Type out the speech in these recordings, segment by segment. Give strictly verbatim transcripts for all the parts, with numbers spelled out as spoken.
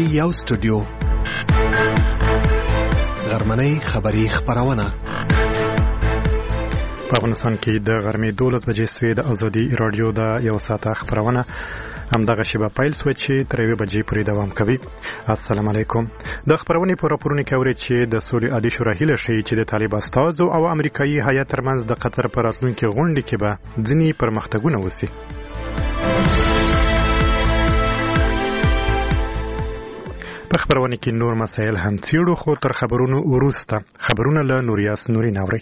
یو سټوډیو غرمنۍ خبری خبرونه په افغانستان کې د غرمې دولس بجې سوې د ازادي رادیو د یو ساعته خبرونه همدغه شیبه پیل سوه چې تر یوې بجې پورې دوام کوي. السلام علیکم. د خبرونې په راپورونو کې اورئ چې د سولې عالي شورا هیله ښیي چې د طالب استازو او امریکایي هیات ترمنځ د قطر په راتلونکي غونډې کې به ځینې پرمختګونه وسي. په خبرونه کې نور مسایل هم څیړو، خو تر خبرونو وروسته خبرونه له نوریاس نورین اورئ.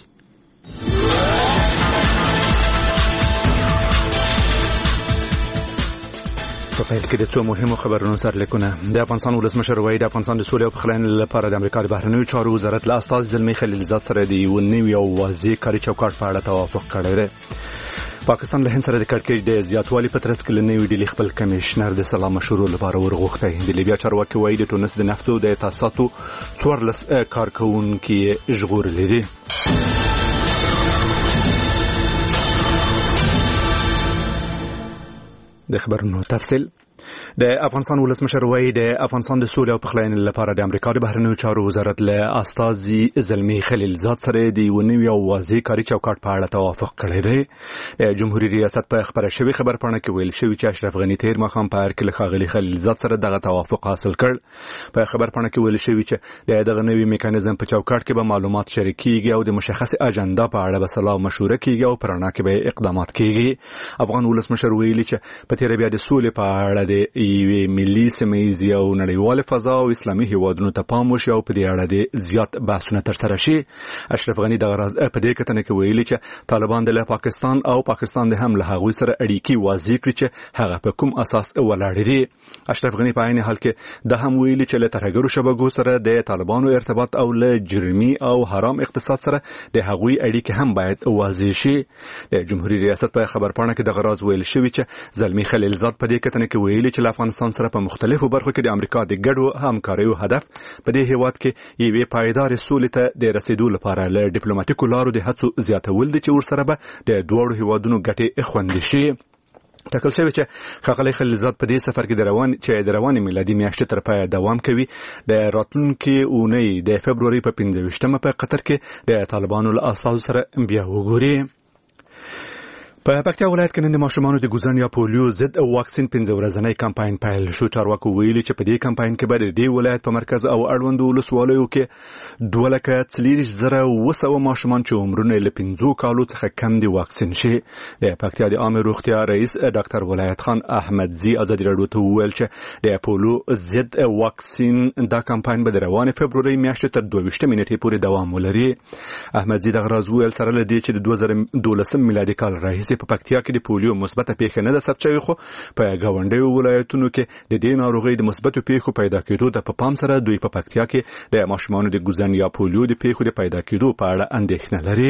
په پیل کې د څو مهمو خبرونو سرلیکونه. د افغانستان ولسمشر وایي د افغانستان د سولې او پخلاینې لپاره د امریکا د بهرنیو چارو وزارت له استازي زلمي خلیلزاد سره د یو نوي او واضح کاري چوکاټ په اړه توافق کړی دی. پاکستان له هند سره د کړکېچ د زیاتوالي په ترڅ کې له نوي ډیلي خپل کمشنر د سلا مشورو لپاره ورغوښتی. د لیبیا چارواکي وایي د ټونس د نفتو د تاسیساتو څوارلس کارکوونکي ژغورلي دي. د خبرونو تفصیل. د افغانستان ولسمشر وایي د افغانستان د سولې او پخلاینې لپاره د امریکا د بهرنیو چارو وزارت له استازي زلمي خلیلزاد سره د یو نوي او واضح کاري چوکاټ په اړه توافق کړی دی. د جمهوریت ریاست په خبره شوی خبرپاڼه کې ویل شوی چې اشرف غنی تیر ماښام په هر کې له ښاغلي خلیلزاد سره دغه توافق حاصل کړ. په خبرپاڼه کې ویل شوی چې دغه نوي میکانیزم په چوکاټ کې به معلومات شریکيږي او د مشخص اجنډا په اړه به سلا مشوره کیږي او پر اړه کې به اقدامات کیږي. افغان ولسمشر ویلي چې په تیر بیا د سولې په اړه د یوې ملي سیمه‌ییزې او نړیوالې فضا او اسلامي هیوادونو ته پام وشي او په دې اړه د زیات بحثونه ترسره شي. اشرف غنی دغه راز په دې کتنه کې ویلي چې طالبان د پاکستان او پاکستان د هم له هغوی سره اړیکې واضح کړي چې هغه په کوم اساس ولاړ دي. اشرف غنی په عین حال کې د هم ویلي چې له ترهګرو شبکو سره د طالبانو ارتباط او له جرمي او حرام اقتصاد سره د هغوی اړیکې هم باید واضح شي. د جمهوریت ریاست په خبرپاڼه کې دغه راز ویل شوی چې زلمي خلیلزاد په دې کتنه کې ویلي چې افغانستان سره په مختلفو برخو کې د امریکا د ګډو همکاریو هدف په دې هیواد کې یوې پایدارې سولې ته د رسیدو لپاره له ډیپلوماټیکو لارو د هڅو زیاتول دي چې ورسره به د دوړو هیوادونو ګټې خوندي شي. ټاکل شوی چې ښاغلی خلیلزاد په دې سفر کې د روان چې د روانې میلادي میاشتې تر پایه دوام کوي. د راتلونکي اونۍ د فبروري په پنځه ویشتمه په قطر کې د طالبانو له استازو سره بیا وګوري. په پکتیا ولایت کې نن د ماشومانو د ګوزن یا پولیو ضد واکسین پنځه ورځنی کمپاین پیل شو. چارواکو ویلي چې په دې کمپاین کې به د دې ولایت په مرکز او اړوندو ولسوالیو کې دوه لکه څلېرویشت زره اوه سوه ماشومان چې عمرونه له پنځو کالو څخه کم دي واکسین شي. د پکتیا د عامه روغتیا رئیس ډاکټر ولایت خان احمدزي ازادي راډیو ته وویل چې د پولیو ضد واکسین دا کمپاین به د روانې فبروري میاشتې تر دوه ویشتمې نیټې پورې دوام ولري. احمدزي دغه راز وویل سره له دې چې د دوه زره دولسم میلادي کال راهیسې په پکتیا کې د پولیو مثبته پیښه نه ده ثبت شوې، خو په ګاونډیو ولایتونو کې د دې ناروغۍ د مثبتو پیښو پیدا کېدو ته په پام سره دوی په پکتیا کې د ماشومانو د ګوزن یا پولیو د پیښو د پیدا کېدو په اړه اندېښنه لري.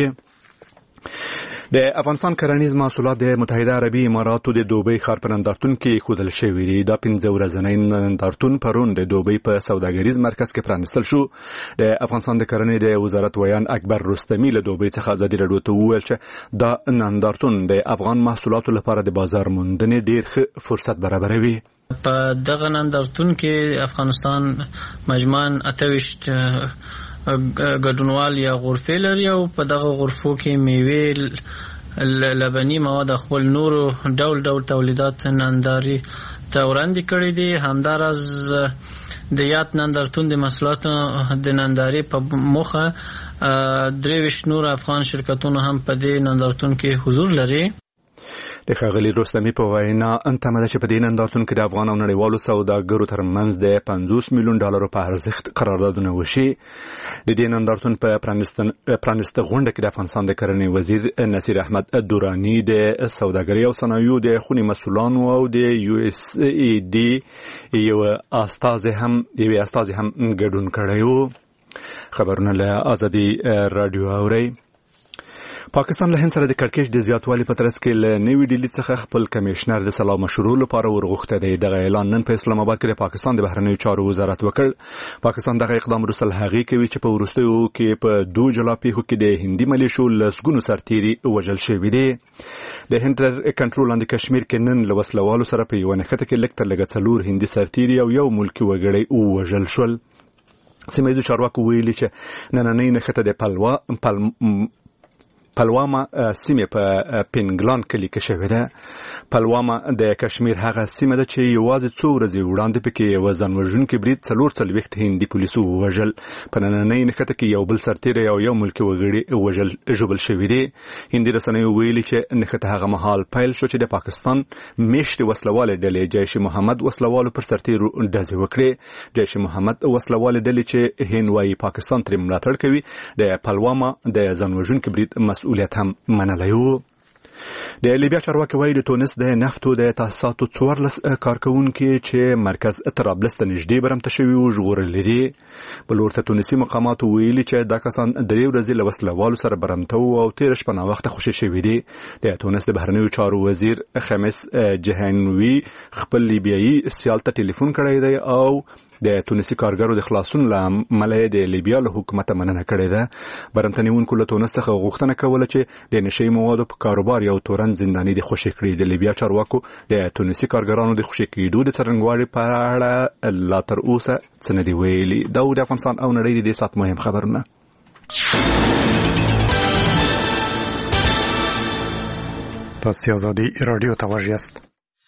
د افغانستان کرنیز محصولات د متحده عربي اماراتو د دوبۍ ښار په نندارتون کې ښودل شوي دي. دا پنځه ورځنی نندارتون پرون د دوبۍ په سوداګریز مرکز کې پرانیستل شو. د افغانستان د کرنې د وزارت ویان اکبر رستمي له دوبۍ څخه ازادي راډیو ته وویل چې دا نندارتون د افغان محصولاتو لپاره د بازار موندنې ډېر ښه فرصت برابروي. په دغه نندارتون کې افغانستان مجموعاً اته ویشت ګډونوال یا غرفې لري او په دغه غرفو کې میوې، لبني مواد، خپل نورو ډول ډول تولیدات ننداري ته وړاندې کړي دي. همداراز د یاد نندارتون د محصولاتو د ننداري په موخه درې ویشت نور افغان شرکتونو هم په دې نندارتون کې حضور لري. د ښاغلي رستمي په وینا تمه ده چې په دې نندارتون کې د افغان او نړیوالو سوداګرو ترمنځ د پنځوس میلیون ډالرو په ارزښت قراردادونه وشي. د دې نندارتون په پرانیسته غونډه کې د افغانستان د کرنې وزیر نصیر احمد دوراني د سوداګرۍ او صنایعو د خونې مسؤلانو او د یو اس ای ډي یو استازي هم یو استازي هم ګډون کړی و. خبرونه له ازادي رادیو اوري. پاکستان له هند سره د کړکېچ د زیاتوالي په ترڅ کې له نوي ډیلي څخه خپل کمشنر د سلا مشروع لپاره ورغوښته دی. دغه اعلان نن په اسلام آباد کې د پاکستان د بهرنیو چارو وزارت وکړ. پاکستان دغه اقدام وروسته هغې کوي چې په وروستیو کې په دوه جلا پیښو کې د هندي ملیشو لسګونو سرتیري وژل شوي دي. د هند تر کنټرول لاندې کشمیر کې نن له وسلوالو سره په یوه نښته کې لږ تر لږه څلور هندي سرتیري او یو ملکي وګړی ووژل شول. سیمه ییزو چارواکو ویلي چې نننۍ نښته د پلوا پل پلواما سیمه په پینګلان کلی کې شوې ده. پلواما د کشمیر هغه سیمه ده چې یوازې څو ورځې وړاندې پکې یو ځانوژونکی برید څلور څلوېښت هندي پولیسو ووژل. په نننۍ نښته کې یو بل سرتیری او یو ملکي وګړي وژل ژوبل شوي دي. هندي رسنیو ویلي چې نښته هغه مهال پیل شو چې د پاکستان میشتې وسلوالې ډلې جیش محمد وسلوالو پر سرتیرو ډزې وکړې. جیش محمد وسلوالې ډلې چې هند وايي پاکستان ترې ملاتړ کوي د پلواما د ځانوژونکي برید مسؤلیت هم منلی و. د لیبیا چارواکي وایي د تونس د نفتو د تاسیساتو څوارلس کارکوونکي چې مرکز طرابلس ته نږدې برمته شوي وو ژغورلي دي. بل ورته تونسي مقاماتو ویلي چې دا کسان درې ورځې له وسلوالو سره برمته وو او تېره شپه ناوخته خوشي شوي دي. د تونس د بهرنیو چارو وزیر خمیس جهانوي خپل لیبیایي سیال ته ټلیفون کړی دی او د تونسي کارګرو د خلاصون له امله د لیبیا له حکومت مننه کړې ده. برمتنیونکو له تونس څخه غوښتنه کوله چې د نشي موادو په کاروبار یو تورن زنداني د خوشي کړي. د لیبیا چارواکو د تونسي کارګرانو د خوشي کېدو د څرنګوالي په اړه لا تر اوسه څه نه دي ویلي. دا د افغانستان او نړۍ د سات مهم خبرونه. تاسو آزادي رادیو ته واژیاست.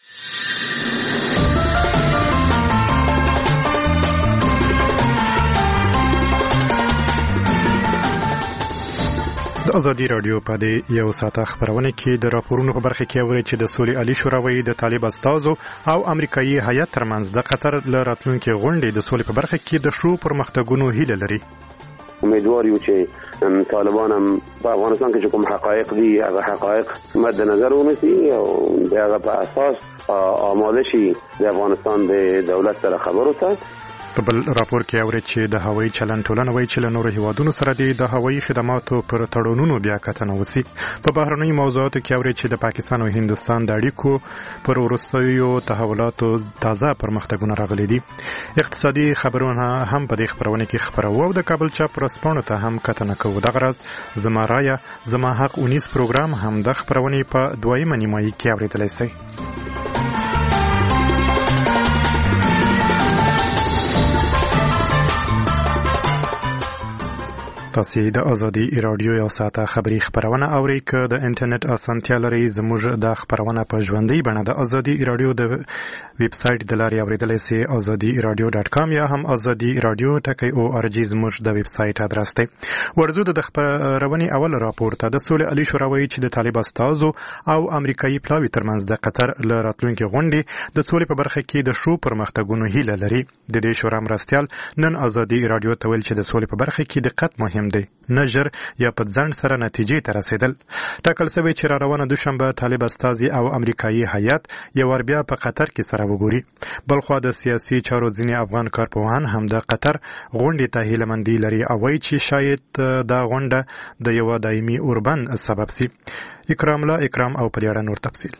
د ازادي رادیو په دې یو ساعته خبرونه کې د راپورونو په برخه کې اوري چې د سولې عالی شورا د طالب استازو او امریکایي هیئت ترمنځ د قطر له راتلونکي غونډې د سولې په برخه کې د شو پرمختګونو هیله لري. امیدوار یو چې طالبان هم په افغانستان کې کوم حقایق دي هغه حقایق مد نظر ونیسي او دغه په اساس آماده شي د افغانستان د دولت سره خبرو ته. په بل راپور کې اوري چې د هوایي چلن ټولنه وایي چې له نورو هیوادونو سره د هوایي خدماتو پر تړونونو بیا کتنه وسی. په بهرنۍ موضوعاتو کې اوري چې د پاکستان او هندستان د اړیکو پر وروستیو تحولاتو تازه پرمختګونه راغلي دي. اقتصادي خبرونه هم په دې خبرونه کې خبرو او د کابل چاپ رسپانو ته هم کتنه کوو. دغه راز زما رایا زما حق اونیس پروګرام هم د خبرونه په دویمه نیمایي کې اوریدلای شي. تاسو د ازادي رادیو یو ساعته خبری خبرونه اوري که د انټرنیټ اسانتیا لري زموږ د خبرونه په ژوندۍ بڼه د ازادي رادیو د ویب سټ د لارې اوریدلای شئ ازادي رادیو ډاټ کام یا هم ازادي رادیو ټکی او ار جی زموږ د ویب سټ ادرس دی. ورزو د خبرونه اول راپور ته د سولې عالی شورا وایي چې د طالب استازو او امریکایي پلاوي ترمنځ د قطر له راتلونکي غونډې د سولې په برخه کې د شو پرمختګونو هیله لري. د دې شورا مرستيال نن ازادي رادیو ته ویل چې د سولې په برخه کې دقت مهم دی نجر یا په ځان سره نتیجې ته رسیدل. ټاکل شوی چې را روانه دوشنبه طالب استازي او امریکایي هیئت یو ور بیا په قطر کې سره وګوري. بلخو د سیاسي چارو ځینې افغان کارپوهان هم د قطر غونډې ته هیلهمندي لري او وایي چې شاید دا غونډه د یو دایمي اوربند سبب شي. اکرام لا اکرام او په اړه نور تفصیل.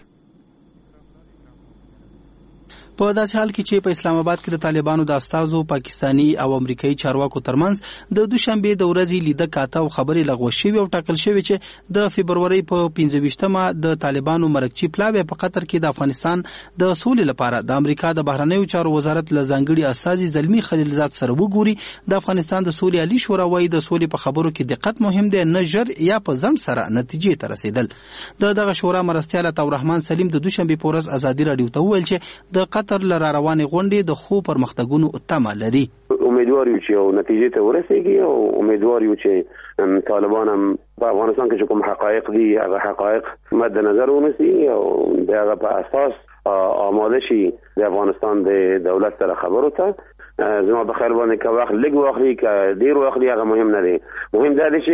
په داسې حال کې چې په اسلام آباد کې د طالبانو د استازو پاکستانی او امریکایي چارواکو ترمنځ د دوشنبه د ورځې لیده کاته او خبرې لغوه شوې او ټاکل شوې چې د فبرورۍ په پنځه ویشتمه د طالبانو مرکچی پلاوی په قطر کې د افغانستان د سولې لپاره د امریکا د بهرنیو چارو وزارت له ځانګړي استازي زلمی خلیلزاد سره وګوري. د افغانستان د سولې عالی شورا وايي د سولې په خبرو کې دقت مهم دی نه ژر یا په ځنډ سره نتیجې ته رسیدل. د دغه شورا مرستیال عطا الرحمن سلیم د دوشنبه په ورځ ازادي رادیو ته وویل چې د قطر لر روانې غونډې د خو پرمختګونو تمه لري. امیدوار یو چې نتیجې ته ورسیږي او امیدوار یو چې طالبان هم په افغانستان کې کوم حقایق دي هغه حقایق مد نظر ونیسي او دغه په اساس آماده شي د افغانستان د دولت سره خبرو ته. زما په خیال باندې که وخت لږ واخلي که ډېر واخلي هغه مهم نه دی. مهم دا دی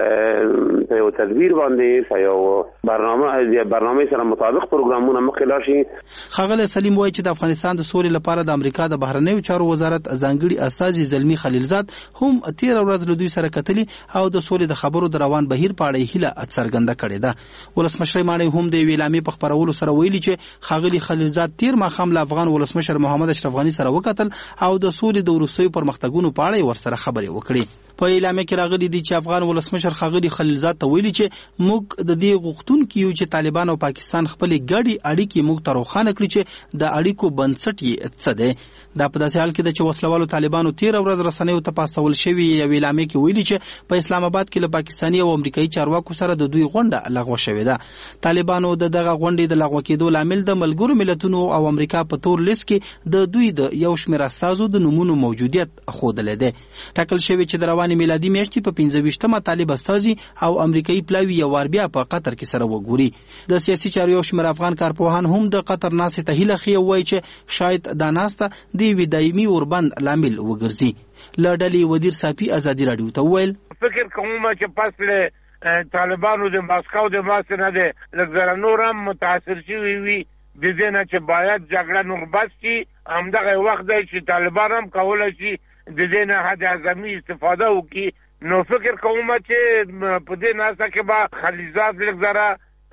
چې په یو تدبیر باندې په یو برنامه برنامه سره مطابق پروګرامونه مخکې لاړ شي. ښاغلی سلیم وایي چې د افغانستان د سولې لپاره د امریکا د بهرنیو چارو وزارت ځانګړي استازي زلمي خلیلزاد هم تېره ورځ له دوی سره کتلي او د سولې د خبرو د روان بهیر په اړه هیله څرګنده کړې ده. ولسمشر ماڼۍ هم د یوې اعلامیې په خپرولو سره ویلي چې ښاغلي خلیلزاد تېر ماښام له افغان ولسمشر محمد اشرف غني سره وکتل او د سولې د وروستیو پرمختګونو په اړه ورسره خبرې وکړې. په اعلامیه کې راغلي دي چې افغان ولسمشر ښاغلي خلیلزاد ته ویلي چې موږ د دې غوښتونکي یو چې طالبان او پاکستان خپلې ګډې اړیکې موږ ته روښانه کړي چې د اړیکو بنسټ یې څه دی. دا په داسې حال کې ده چې وسلوالو طالبانو تېره ورځ رسنیو ته پاستول شوي یوې اعلامیې کې ویلي چې په اسلام آباد کې له پاکستاني او امریکایي چارواکو سره د دوی غونډه لغوه شوې ده. طالبانو د دغه غونډې د لغوه کېدو لامل د ملګرو ملتونو او امریکا په تور لیست کې د دوی د یو شمېر استازو د نومونو موجودیت ښودلی دی. ټاکل شوی چې د روانې میلادي میاشتې په پنځه ویشتمه طالب استازي او امریکایي پلاوي یو وار بیا په قطر کې سره وګوري. د سیاسي چارو یو شمېر افغان کارپوهان هم د قطر ناستې ته هیله ښیي وایي چې شاید دا ناسته د یوې دایمي اوربند لامل وګرځي. له ډلې ودیر صافي ازادي راډیو ته وویل فکر کوم چې پس له طالبانو د ماسکو د ماسک نه ده لږ زره نور هم متاثر شوي وي د دې نه چې باید جګړه نور بس شي. همدغه وخت دی چې طالبان هم کولی شي د دې نه حد اعظمي استفاده وکړي. نو فکر کوم چې په دې ناسته کې به خلیلزاد لږ زره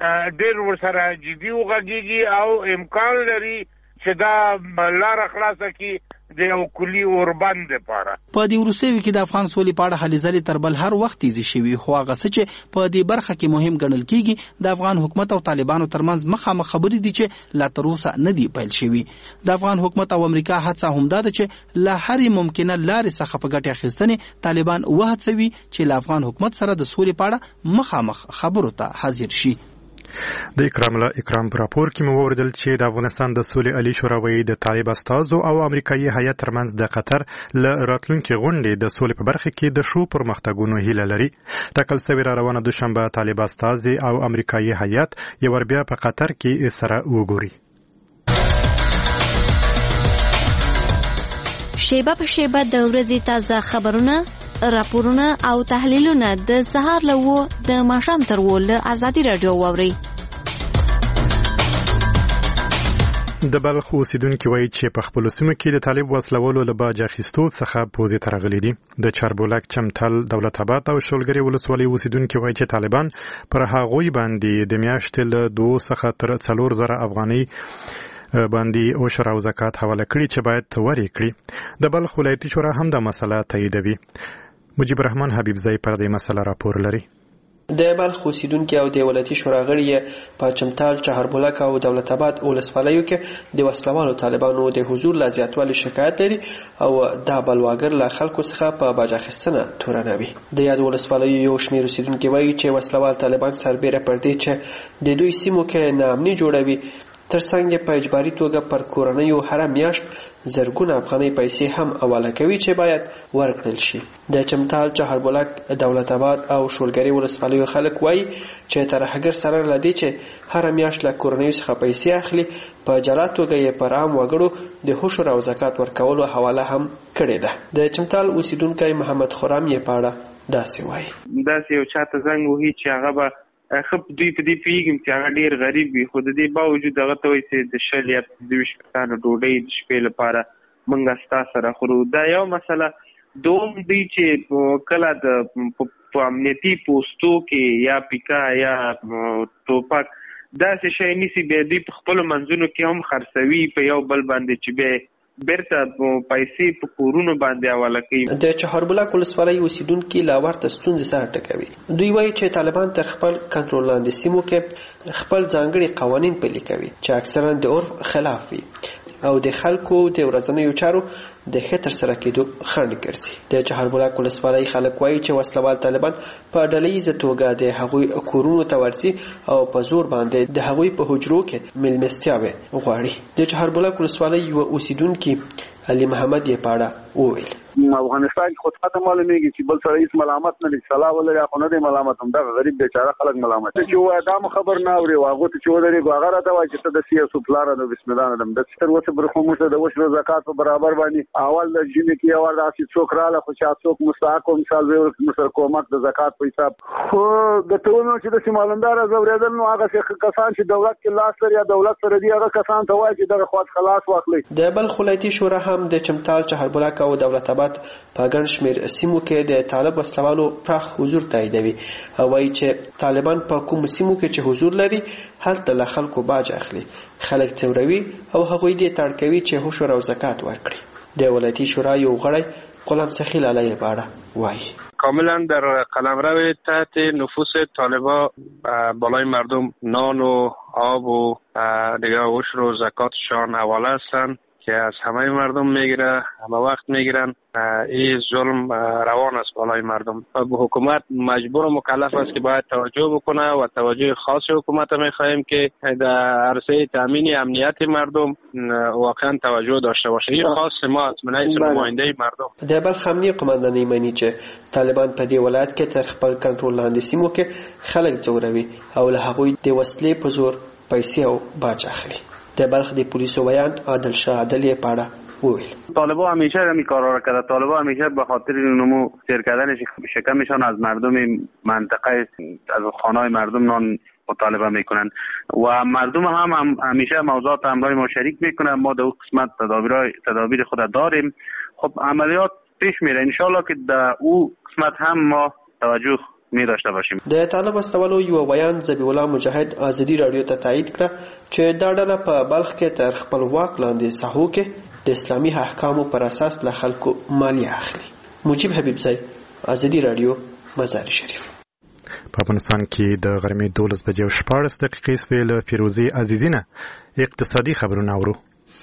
ډېر ورسره جدي وغږېږي او امکان لري چې دا لاره خلاصه کړي د یو کلي اوربند لپاره. په دې وروستیو کې د افغان سولې په اړه هلې ځلې تر بل هر وخت تیزې شوي، خو هغه څه چې په دې برخه کې مهم ګڼل کېږي د افغان حکومت او طالبانو ترمنځ مخامخ خبرې دي چې لا تر اوسه نه دي پیل شوي. د افغان حکومت او امریکا هڅه همدا ده چې له هرې ممکنه لارې څخه په ګټې اخیستنې طالبان وهڅوي چې له افغان حکومت سره د سولې په اړه مخامخ خبرو ته حاضر شي. د اکرام له اکرام په راپور کې مو وویل چې د افغانستان د سولې عالی شوراوي د طالب استازو او امریکایي هیئت ترمنځ د قطر له راتلونکي غونډې د سولې په برخه کې د شو پرمختګونو هیله لري. ټاکل شوی را روانه دوشنبه طالب استازي او امریکایي هیئت یو ور بیا په قطر کې سره وګوري. شیبه په شیبه د ورځې تازه خبرونه، راپورونه او تحلیلونه د سهار له و د ماښام تر و له ازادي راډیو واوري. د بلخ اوسیدونکو وایي چې په خپل سیمه کې د طالب وسلوالو له باج اخیستو څخه پوزې ته راغلي دي. د چاربولک، چمتل، دولت آباد او شولګرې ولسوالۍ اوسیدونکو وایي چې طالبان پر هغوی باندې د میاشتې له دوه څخه تر څلور زره افغانۍ باندې عشر او زکات حواله کړي چې باید ورې کړي. د بلخ ولایتي شورا هم د مسله تاییدوي. مجيب الرحمن حبیبزی پر دې مسله راپور لري. د بلخ اوسیدونکو او د ولایتي شورا غړي په چمتال، چهاربولک او دولت آباد ولسوالیو کې د وسلوالو طالبانو د حضور لا زیاتوالی شکایت لري او د بلواګر له خلکو څخه په باج اخیستنه تورنوي. د یاد ولسوالیو یو شمېر اوسیدونکو وایي چې وسلوال طالبان سربېره پر دې چې د دوی سیمو کې ناامني جوړوي، ترڅنګ په اجباري توګه پر کورنیو هر میاشت زرګونه افغانۍ پیسې هم حواله کوي چې باید ورکړل شي. د چمتال، چهاربولک، دولت آباد او شولګرې ولسوالیو خلک وایي چې ترهګر سره لدی چې هر میاشت له کورنیو څخه پیسې اخلي، په جلا توګه یې پر عام وګړو د عشر او زکات ورکولو حواله هم کړې ده. د چمتال اوسیدونکی محمد خرام یې په اړه داسې وایي. داسې یو چاته زنګ وهي چې هغه به خب دوی په دې پیږم چې هغه ډیر غریب وي، خو د دې باوجود هغه ته وایي چې د شل یا دویشت کسانو ډوډۍ د شپې لپاره موږ ستا سره خورو. دا یو مسله. دوم دی چې کله د په امنیتي پوستو کې یا پیکا یا ټوپک داسې شی نیسي، بیا دوی په خپلو منځونو کې هم خرڅوي په یو بل باندې چې بیا بیرته پیسې په کورونو باندې حواله کوي. د چهاربولک ولسوالۍ اوسیدونکي لا ورته ستونزې سره ټکوي. دوی وایي چې طالبان تر خپل کنټرول لاندې سیمو کې خپل ځانګړي قوانین پلي کوي چې اکثرا د عرف خلاف وي او د خلکو د ورځنیو چارو د ښه ترسره کېدو خنډ ګرځي. د چهاربولک ولسوالۍ خلک وایي چې وسلوال طالبان په ډلهییزه توګه د هغوی کورونو ته ورځي او په زور باندې د هغوی په حجرو کې میلمستیاوې غواړي. د چهاربولک ولسوالۍ یوه اوسیدونکي علي محمد یې په اړه وویل. افغانستان کې خود ختم معلومیږي چې بل سره هیڅ ملامت نه لري صلاح ولري خو نه دی ملامت هم دا غریب بیچاره خلک ملامت چې وای دا خبر نه اوري واغه ته چې ودرې غوغه راته وای چې ته د سیاسو پلان د بسم الله نن د ستر وسه برخو مو د وشو زکات په برابر باندې اول د جنې کې اول راسي څوک رااله خو چې څوک مستحق مثال وي مثال کومک د زکات په حساب خو د ټولنو چې د سیمالندار زوریدل نو هغه کسان چې دولت کې لاس لري یا دولت سره دی هغه کسان ته وایي چې دغه خواط خلاص واخلي. د بلخ ولایتي شورا هم د چمتال چهاربلاک او دولت آباد په ګڼ شمېر سیمو کې د طالب وسلوالو پراخ حضور تاییدوي او وایي چې طالبان په کوم سیمو کې چې حضور لري هلته له خلکو باج اخلي، خلک ځوروي او هغوی دې تاړ کوي چې هوشور او زکات ورکړي. د ولایتي شورا یو غړی غلام سخیل علیه باړه وایي کاملا در قلمرو تحت نفوذ طالبا بالای مردم نان و آب و دیگه عشر و زکاتشان حواله هستند که از همه مردم میگیره، همه وقت میگیرن. این ظلم روان است بالای مردم. حکومت مجبور و مکلف است که باید توجه بکنه و توجه خاص حکومت میخواهیم که در عرصه تامین امنیت مردم واقعا توجه داشته باشه. این خاص ما است، من از نماینده مردم. د بلخ امنیه قماندانۍ مني چې طالبان په دې ولایت کې تر خپل کنټرول لاندې سیمو کې خلک ځوروي او له هغوی د وسلې په زور پیسې او باج اخلي. د بلخ د پولیسو بیان عادل شاه عادل یې پاړه وویل طالبا همیشه همین کارا را کرده. طالبا همیشه به خاطر نمو سیر کردن شکمشان از مردم منطقه از خانه‌های مردم نان مطالبه میکنن و مردم هم, هم همیشه موضوعات امرای ما شریک میکنن. ما در قسمت تدابیر تدابیر خود داریم. خب عملیات پیش میره ان شاء الله که در او قسمت هم ما توجه می داشته باشیم. د طالب استولو یو بیان ذبیح الله مجاهد ازادي رادیو ته تایید کړ چې دا ډله په بلخ کې تر خپل واک لاندې ساحو کې د اسلامي احکامو پر اساس له خلکو مالیه اخلي. مجيب حبیب زئی ازادي رادیو مزار شریف. په افغانستان کې د غرمې دولس بجې او شپاړس دقیقې سوې له فیروزي عزیزینه اقتصادي خبرونه اورو.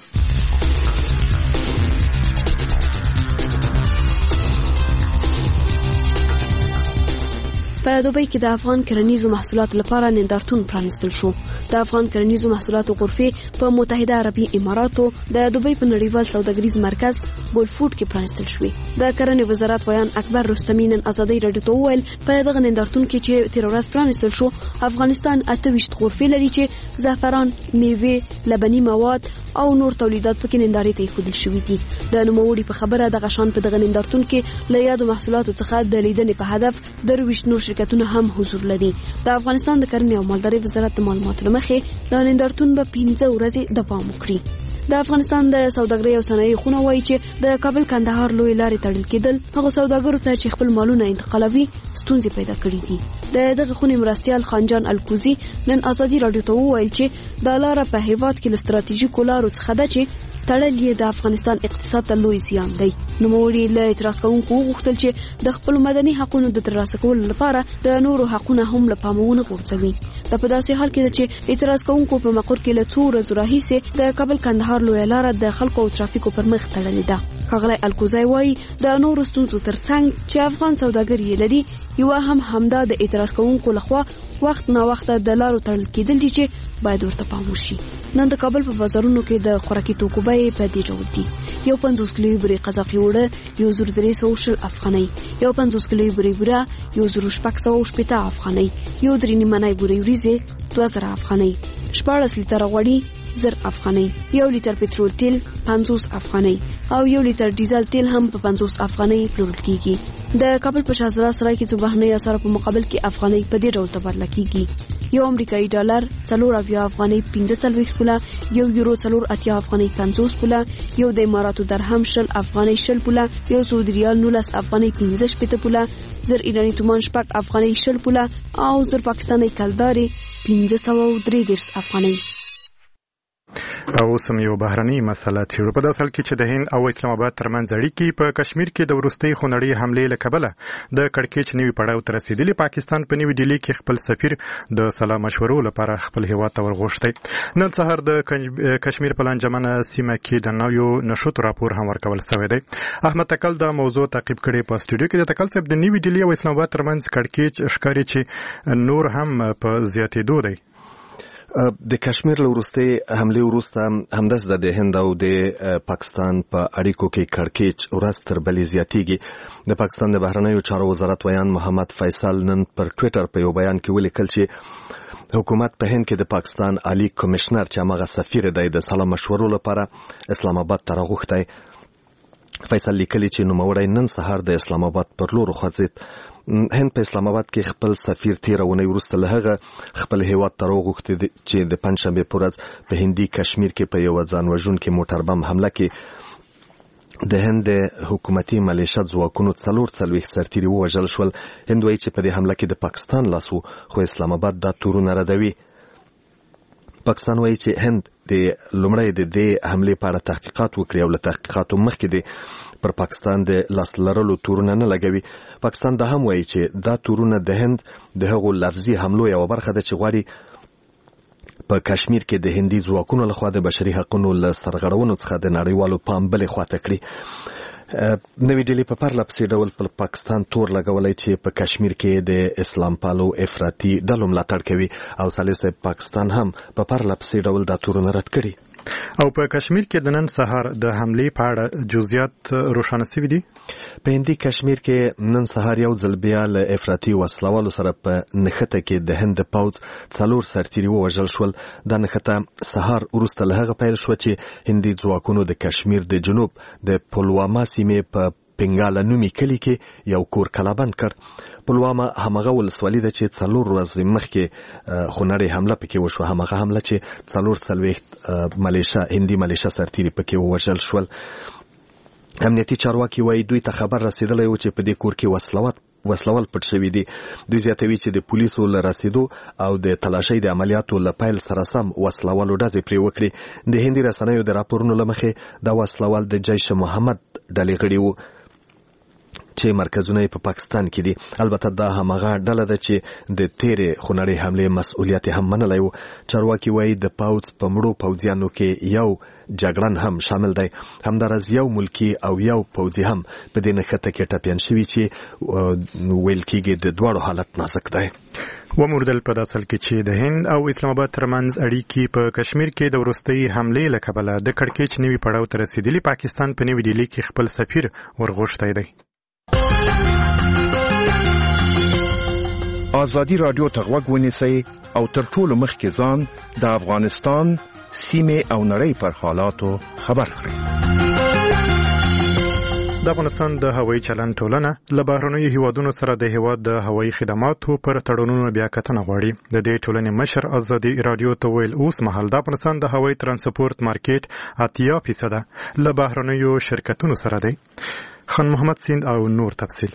په دوبۍ کې د افغان کرنیزو محصولاتو لپاره نندارتون پرانیستل شو. د افغان کرنیزو محصولاتو غرفې په متحده عربي اماراتو د دوبۍ په نړیوال سوداګریز مرکز بولفورد کې پرانیستل شوې. د کرنې وزارت ویان اکبر رستمی نن ازادي رادیو ته وویل په دغه نندارتون کې چې تیر ورځ پرانیستل شو افغانستان اته ویشت غرفې لري چې زعفران، میوې، لبني مواد او نور تولیدات پکې نندارې ته ایښودل شوي دي. د نوموړي په خبره دغه شان په دغه نندارتون کې له یادو محصولاتو څخه د لیدنې په هدف درویشت نور شرکتونه هم حضور لري. د افغانستان د کرنې او مالدارۍ وزارت د معلوماتو له مخې د نندارتون به پنځه ورځې دوام وکړي. د افغانستان د سوداګرۍ او صنایع خونه وایي چې د کابل کندهار لوی لارې تړل کېدل هغه سوداګرو ته چې خپل مالونه انتقالوي ستونزې پیدا کړې دي. د دغه خونې مرستیال خانجان الکوزي نن ازادي رادیو ته وویل چې د لاره په هیواد کې له ستراتیژیکو لارو څخه ده چې تړل یې د افغانستان اقتصاد ته لوی زیان دی. نوموړي له اعتراض کوونکو وغوښتل چې د خپل مدني حقوقو د ترلاسه کولو لپاره د نورو حقوقو هم له پامه ونه غورځوي. دا په داسې حال کې ده چې اعتراض کوونکو په مقر کې له څو ورځو راهیسې د کابل کندهار لویه لاره د خلکو او ترافیکو پر مخ تړلې ده. ښاغلی الکوزی وایي د نورو ستونزو ترڅنګ چې افغان سوداګر یې لري یوه هم همدا د اعتراض کوونکو لخوا وخت نا وخت د لارو تړل کېدل دي چې باید ورته پام وشي. نن د کابل په بازارونو کې د خوراکي توکو بیې په دې ډول دي: یو پنځوس کیلو بورې قزاقي اوړه یو زر درې سوه شل افغانۍ، یو پنځوس کیلو بورې بوره یو زر شپږ سوه شپېته افغانۍ، یو درې نیمه بورې وریځې دوه زره افغانۍ، شپاړس لیتره غوړي زر افغانۍ، یو لیتر پټرول تیل پنځوس افغانۍ او یو لیتر ډیزل تیل هم په پنځوس افغانۍ پلورل کیږي. د کابل په شاهزاده سرای کې څو بهرنۍ اسعارو په مقابل کې افغانۍ په دې ډول تبادله کیږي: یو امریکایي ډالر څلور اویا افغانۍ پنځه څلوېښت پوله، یو یورو څلور اتیا افغانۍ پنځوس پوله، یو د اماراتو درهم شل افغانۍ شل پوله، یو سعودي ریال نولس افغانۍ پنځه شپېته پوله، زر ایراني تومان شپږ افغانۍ شل پوله او زر پاکستاني کلدارې پنځه سوه درې دېرش افغانۍ. او سم یو بهرنۍ مسله تیرو په داسل کې چې د هند او اسلام آباد ترمنځ اړیکې په کشمیر کې د وروستۍ خونړۍ حملې له کبله د کړکېچ نوي پړاو ته رسېدلي. پاکستان په نوي ډیلي کې خپل سفیر د سلا مشورو لپاره خپل هیواد ته ورغوښتی. نن سهار د کشمیر په لانجمنه سیمه کې د نویو نشوتو راپور هم ورکول شوی دی. احمد تکل دا موضوع تعقیب کړی په سټوډیو کې. د تکل صاحب د نوي ډیلي او اسلام آباد ترمنځ کړکېچ ښکاري چې نور هم په زیاتېدو دی. د کشمیر له وروستۍ حملې وروسته همداسې د هند او د پاکستان په اړیکو کې کړکېچ ورځ تر بلې زیاتېږي. د پاکستان د بهرنیو چارو وزارت ویان محمد فیصل نن پر ټویټر په یو بیان کې ولیکل چې حکومت په هند کې د پاکستان عالی کمشنر چې هغه سفیر دی د سلا مشورو لپاره اسلام آباد ته راغوښتی. فیصل لیکلی چې نوموړی نن سهار د اسلام آباد پر لور خوځېد. هند په اسلام آباد کې خپل سفیر تیره اونۍ وروسته له هغه خپل هیواد ته راوغوښتي چې د پنجشنبې په ورځ په هندي کشمیر کې په یوه ځان وژونکي موټر بم حمله کې د هند حکومتي ملیشه ځواکونو څلور څلوېښت سرتیري ووژل شول. هند وایي چې په دې حمله کې د پاکستان لاس و، خو اسلام آباد دا تورونه ردوي. پاکستان وایي چې هند د لومړی د دې حملې په اړه تحقیقات وکړي او له تحقیقاتو مخکې د پر پاکستان د لاس لرلو تورونه نه لګوي. پاکستان دا هم وایي چې دا تورونه د هند د هغو لفظي حملو یوه برخه ده چې غواړي په کشمیر کې د هندي ځواکونو لخوا د بشري حقونو له سرغړونو څخه د نړیوالو پام بلې خواته کړي. نوې ډیلي په پرله پسې ډول پر پاکستان تور لګولی چې په کشمیر کې د اسلام پالو افراطي ډلو ملاتړ کوي او ثالث پاکستان هم په پرله پسې ډول دا تورونه رد کړي. او په کشمیر کې د نن سهار د حملې په اړه جزئیات روښانه شوي دي. په هندي کشمیر کې نن سهار یو ځل بیا له افراطي وسلوالو سره په نښته کې د هند پوځ څلور سرتیري ووژل شول. دا نښته سهار وروسته له هغه پیل شوه چې هندي ځواکونو د کشمیر د جنوب د پلواما سیمې په پنګاله نومي کلي کې یو کور کلابند کړ. پلواما همغه ولسوالي ده چې څلور ورځې مخکې خونړۍ حمله پکې وشوه، همغه حمله چې څلور څلوېښت ملیشه هندي ملیشه سرتیري پکې ووژل شول. امنیتي چارواکي وایي دوی ته خبر رسېدلی و چې په دې کور کې وسلوات وسلوال پټ شوي دي. دوی زیاتوي چې د پولیسو له رسېدو او د تلاشۍ د عملیاتو له پیل سره سم وسلوالو ډزې پرې وکړي. د هندي رسنیو د راپورونو له مخې دا وسلوال د جیش محمد ډلې غړي وو چې مرکزونه په پاکستان کې دي. البته دا همغه ډله ده چې د تیرې خونړۍ حملې مسؤلیت هم منلی و. چارواکي وایي د پوځ په مړو پوځیانو کې یو جګړن هم شامل دی. همداراز یو ملکي او یو پوځي هم په دې نښته کې ټپیان شوي چې ویل کېږي د دواړو حالت نازک دی. وموردل په داسل کې چې د هند او اسلام آباد ترمنځ اړیکې په کشمیر کې د وروستۍ حملې له کبله د کړکېچ نوي پړاو ته رسېدلي. پاکستان په نوې ډیلي کې خپل سفیر ورغوښتی دی. آزادی رادیو ته غوږ ونیسئ او تر ټولو مخکې ځان د افغانستان سیمې او نړۍ پر حالاتو خبر کړئ. د افغانستان د هوایي چلند ټولنه له بهرنیو هیوادونو سره د هیواد د هوایي خدماتو پر تړونونو بیا کتنه غواړي. د دې ټولنې مشر آزادي رادیو ته ویل اوس مهال د افغانستان د هوایي ترانسپورت مارکیټ اتیا فیصده له بهرنیو شرکتونو سره دی. خان محمد سیند او نور تفصیل.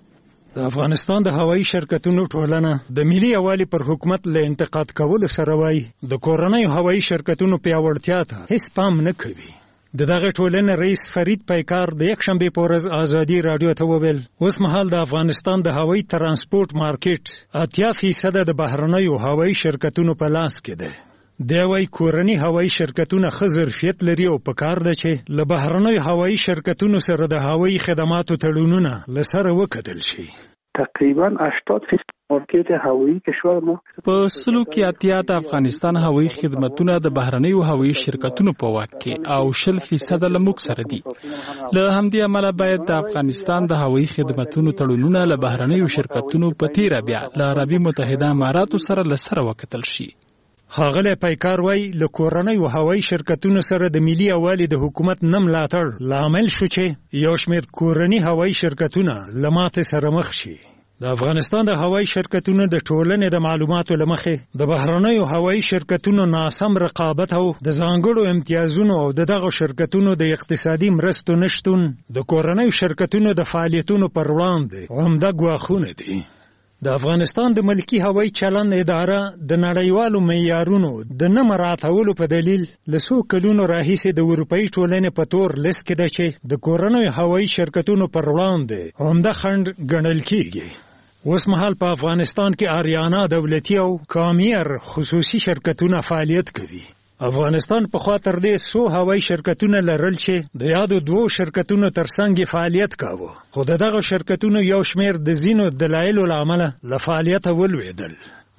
د افغانستان د هوایي شرکتونو ټولنه د ملي یوالي پر حکومت له انتقاد کولو سره وایي د کورنیو هوایي شرکتونو پیاوړتیا ته هیڅ پام نه کوي. د دغه ټولنې رئیس فرید پیکار د یکشنبې په ورځ آزادي رادیو ته وویل اوس مهال د افغانستان د هوایي ترانسپورت مارکیټ اتیا فیصده د بهرنیو هوایي شرکتونو په لاس کې دی. دی وايي کورني هوایي شرکتونه ښه ظرفیت لري او پکار ده چې له بهرنیو هوایي شرکتونو سره د هوایي خدماتو تړونونه له سره وکتل شي. تقریبا هشتاد فیصد مارکیټ هوایي کشور ما په سلو کې اتیا د افغانستان هوایي خدماتونه د بهرنیو هوایي شرکتونو په واک کې او شل فیصد له موږ سره دي. له همدې امله باید د افغانستان د هوایي خدماتونو تړونونه له بهرنیو شرکتونو په تیره بیا له عربي متحده اماراتو سره له سره وکتل شي. ښاغلی پیکار وایي له کورنیو هوایي شرکتونو سره د ملي یوالي د حکومت نه ملاتړ لامل شو چې یو شمېر کورني هوایي شرکتونه له ماتې سره مخ شي. د افغانستان د هوایي شرکتونو د ټولنې د معلوماتو له مخې د بهرنیو هوایي شرکتونو ناسم رقابت او د ځانګړو امتیازونو او د دغو شرکتونو د اقتصادي مرستو نشتون د کورنیو شرکتونو د فعالیتونو پر وړاندې عمده ګواښونه دي. د افغانستان د ملکی هوایي چلند اداره د نړیوالو معیارونو د نه مراعاتولو په دلیل له څو کلونو راهیسې د اروپایي ټولنې په تور لیست کې ده چې د کورنیو هوایي شرکتونو پر وړاندې عمده خنډ ګڼل کیږي. اوس مهال په افغانستان کې آریانا دولتي او کامیر خصوصي شرکتونه فعالیت کوي. افغانستان په خوا تر دې څو هوایي شرکتونه لرل چې د یادو دوو شرکتونو ترڅنګ فعالیت کاوه، خو د دغه شرکتونو یو شمېر د ځینو دلایلو له امله له فعالیته ولوېدل.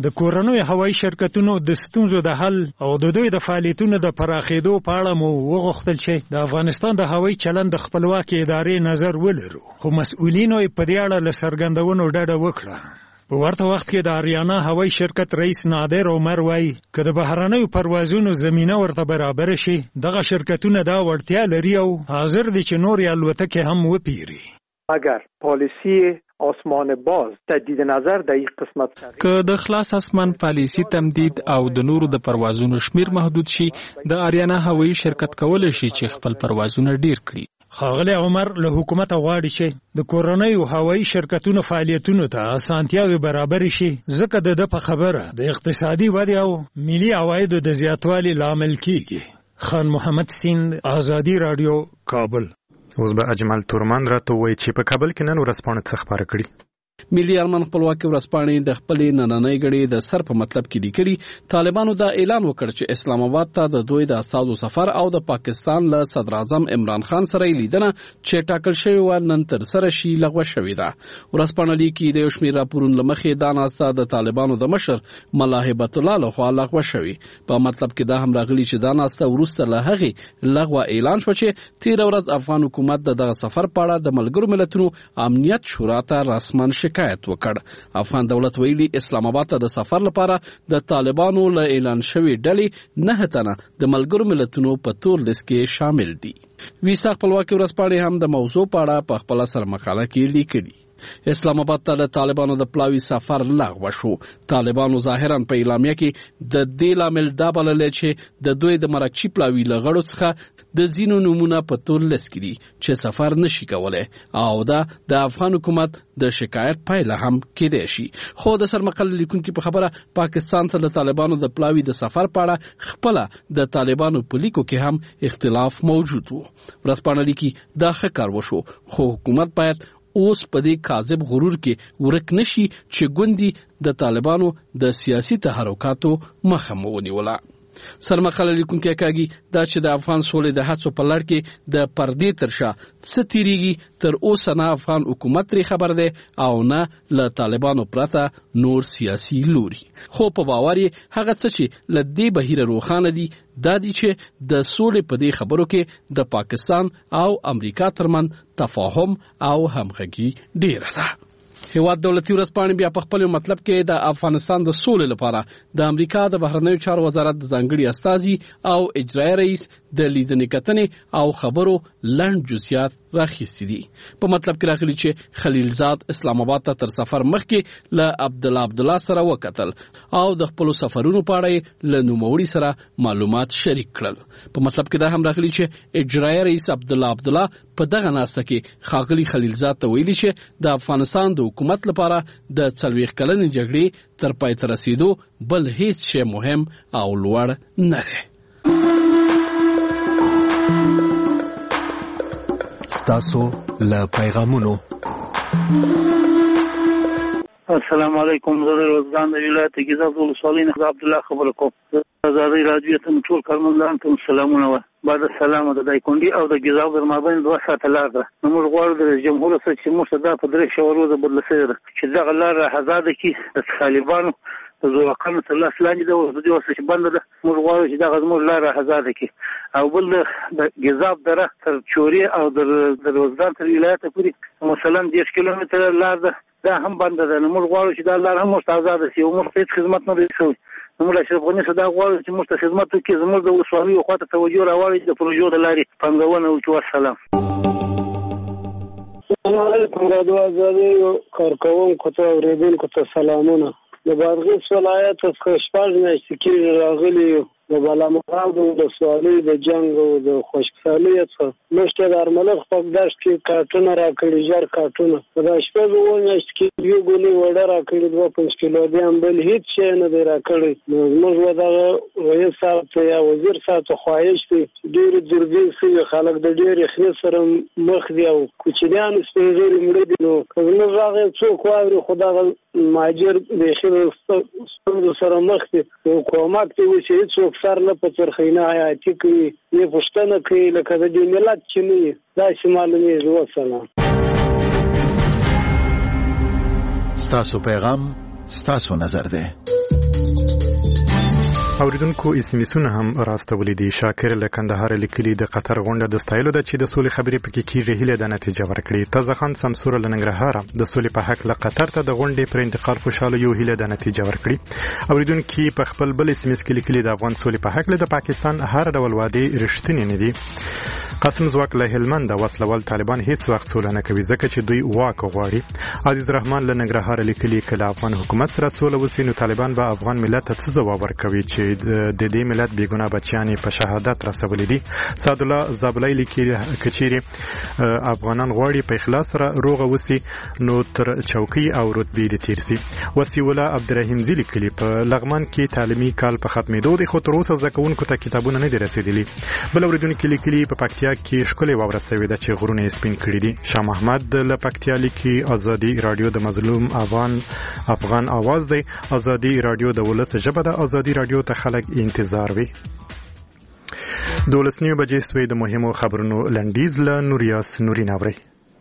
د کورنیو هوایي شرکتونو د ستونزو د حل او د دوی د فعالیتونو د پراخېدو په اړه مو وغوښتل چې د افغانستان د هوایي چلند د خپلواکۍ ادارې نظر ولرو، خو مسؤلینو یې په دې اړه له څرګندونو ډډه وکړه. په ورته وخت کې د اریانا هوایي شرکت رئیس نادر عمر وایي که د بهرنیو پروازونو زمینه ورته برابر شي، دغه شرکتونه دا وړتیا لري او حاضر دي چې نورې الوتکې هم وپیري. اگر پالیسی آسمان باز تجدید نظر در این قسمت که د خلاص اسمان پالیسی تمدید او د نورو د پروازونو شمیر محدود شي، د اریانا هوایي شرکت کولی شي چې خپل پروازونه ډیر کړي. ښاغلی عمر له حکومت غواړي چې د کورنیو هوایي شرکتونو فعالیتونو ته اسانتیاوې برابر شي، ځکه د ده په خبره د اقتصادي ودې او ملي عوایدو د زیاتوالي لامل کیږي. خان محمد سیند، آزادي راډیو، کابل. اوس به اجمل تورمان راته وایي چې په کابل کې نن ورځپاڼه څه خپاره کړي. ملي ارمان خپلواکي ورځپاڼې د خپلې نننۍ غړي د سر په مطلب کې لیکلي طالبانو دا اعلان وکړ چې اسلام آباد ته د دوی د استازو سفر او د پاکستان له صدر اعظم عمران خان سره لیدنه چې ټاکل شوی و نن تر سره شي لغوه شوې ده. ورځپاڼه لیکي د یو شمېر راپورونو له مخې دا ناسته د طالبانو د مشر ملا هیبت الله لخوا لغوه شوې. په مطلب کې دا هم راغلي چې دا ناسته وروسته له هغې لغوه اعلان شو چې تېره ورځ افغان حکومت د دغه سفر په اړه د ملګرو ملتونو امنیت شورا ته رسماً شکایت وکړ. افغان دولت ویلي اسلام آباد ته د سفر لپاره د طالبانو له اعلان شوی ډلې نه تنه د ملګرو ملتونو په تور لیست کې شامل دي. ویسا خپلواکي ورځپاڼې هم د موضوع په اړه په خپل سر مقاله کې لیکلي. اسلام آباد ته د طالبانو د پلاوي سفر لغوه شو. طالبانو ظاهرا په اعلامیه کې د دې لامل دا بللی چې د دوی د مرکچي پلاوي له غړو څخه د ځینو نومونه په تور لیست کې دي چې سفر نشي کولی او دا د افغان حکومت د شکایت پایله هم کېدای شي. خو د سرمقاله لیکونکي په خبره پاکستان ته د طالبانو د پلاوي د سفر په اړه خپله د طالبانو په لیکو کې هم اختلاف موجود و. ورځپاڼه لیکي دا ښه کار وشو، خو حکومت باید اوس په دې کاذب غرور کې ورک نشي چې ګوندي د طالبانو د سیاسي تحرکاتو مخه مو ونیوله. سرمقاله لیکونکي کاږي دا چې د افغان سولې د هڅو په لړ کې د پردې تر شا څه تیریږي تر اوسه نه افغان حکومت ترې خبر دی او نه له طالبانو پرته نور سیاسي لوري. خو په باور یې هغه څه چې له دې بهیره روښانه دي دا دي چې د سولې په دې خبرو کې د پاکستان او امریکا ترمن تفاهم او همغږي ډیره ده. هیواد دولتي ورځپاڼې بیا په خپل مطلب کې د افغانستان د سولې لپاره د امریکا د بهرنیو چارو وزارت د ځانګړي استازي او اجرایي رئیس د لیدنې کتنې او خبرو لنډ جزئیات راخیستي دي. په مطلب کې راغلي چې خلیلزاد اسلام آباد ته تر سفر مخکې له عبدالله عبدالله سره وکتل او د خپلو سفرونو په اړه له نوموړي سره معلومات شریک کړل. په مطلب کې دا هم راغلي چې اجرایي رئیس عبدالله عبدالله په دغه ناسته کې ښاغلي خلیلزاد ته ویلي چې د افغانستان د حکومت لپاره د څلوېښت کلنې جګړې تر پای ته رسیدو بل هیڅ شی مهم او لوړ نه دی. ستاسو له پیغامونو. السلام علیکم. زه د روزګان د ولایت ګیزاب ولسوالۍ نه عبدالله خبره کوم. آزادۍ راډیو ته ټول کارمندانو ته سلامونه. بعد السلام د دایکونډي او د ګیزاب در مابین دوه ساعته لار ده. نو موږ غواړو د جمهور رئیس چې موږ ته دا په درې شوه ورځې بدله شوې ده چې دغه لار آزاده کړي د طالبانو د زورواکانو تر لاس لاندې ده او د دې وسه چې بنده ده. موږ غواړو چې دغه زموږ لار آزاده کړي. او بل د ګیزاب دره تر چورې او د روزګان تر ولایته پورې مثلا دېرش کیلومتره لار ده، دا هم بنده ده. نو موږ غواړو چې دا لار هم موږ ته آزاده شي او موږ ته هېڅ خدمت نه دی شوی. موږ اشرف غني څخه دا غواړو چې موږ ته خدمت وکړي، زموږ د ولسوالیو خواته توجه راواړي، د پروژو د لارې پانګونه وکړي. والسلام. السلام علیکم. رادیو آزادۍ کارکوونکو ته اورېدونکو ته سلامونه. د بادغیس ولایت څخه شپږ میاشتې کېږي راغلي یو د بالامراد د ولسوالۍ د جنګ او د خوشحالۍ څخه موږ ته د ارملخ په دشت کې کارټونه راکړي، ژر کارټونه دا شپږ اووه میاشتې کې یو ګولۍ وړه راکړي، دوه پنځه کیلو بیا بل هېڅ شی نه دی راکړی. نو زموږ و دغه رئیس صاحب ته یا وزیر صاحب ته خواهش دی، ډېرې جرګې شوي خلک د ډېر یخنۍ سره مخ دي او کوچنیان سپین ږیري مړه دي. نو که زموږ هغه څوک واوري خو دغه مهاجر بیخي ستونزو سره مخ دي، نو کومک دی وشي هېڅوک سر نه په څرخینه حیاتي کوي، یې پوښتنه کوي لکه د دې ملت چې نه وي، داسې معلومېږي. والسلام. ستاسو پیغام ستاسو نظر دی. اوریدونکو اسمیسونه هم راستولې دي. شاکر له کندهار لیکلي د قطر غونډه د ستایلو ده چې د سولې خبرې پکې کیږي، هیله د نتیجه ورکړي. تازه خان سمسور له ننګرهار د سولې په حق له قطر ته د غونډې پر انتقال خوشاله یو، هیله د نتیجه ورکړي. اوریدونکو په خپل بل اسمیس کې لیکلي د افغان سولې په حق له د پاکستان هر ډول وعده رښتینی نه دي. قاسم زواک له هلمند د وسلوال طالبان هیڅ وخت سوله نه کوي ځکه چې دوی واک غواړي. عزیز رحمان له ننګرهار لیکلي کله افغان حکومت سره سوله وسي نو طالبان به افغان ملت ته څه ځواب ورکوي چې د دې ملت بیګناه بچیان په شهادت رسولي دي. سعد الله زابلای لیکلي کچيري افغانان غواړي په اخلاص سره روغه وسي نو تر چوکي او رتبه دي تیرسي. وسی ولا عبدالرحیم زیلی کلی په لغمان کې تعلیمي کال په ختمېدو د خو تر اوسه زکونکو ته کتابونه نه دي رسیدلي. بل اوریدونکو لیکلي په پکتیا کې شکلې واورسوي د چې غرونه سپین کړي دي. شاه محمد له پکتیا لیکي ازادي رادیو د مظلوم افغان افغان आवाज دی. ازادي رادیو د ولس ژبه ده. ازادي رادیو ته خلک انتظار وي. دولس نیو بجې سوی د مهمو خبرونو لنډیز له نوریاس نورین اوري.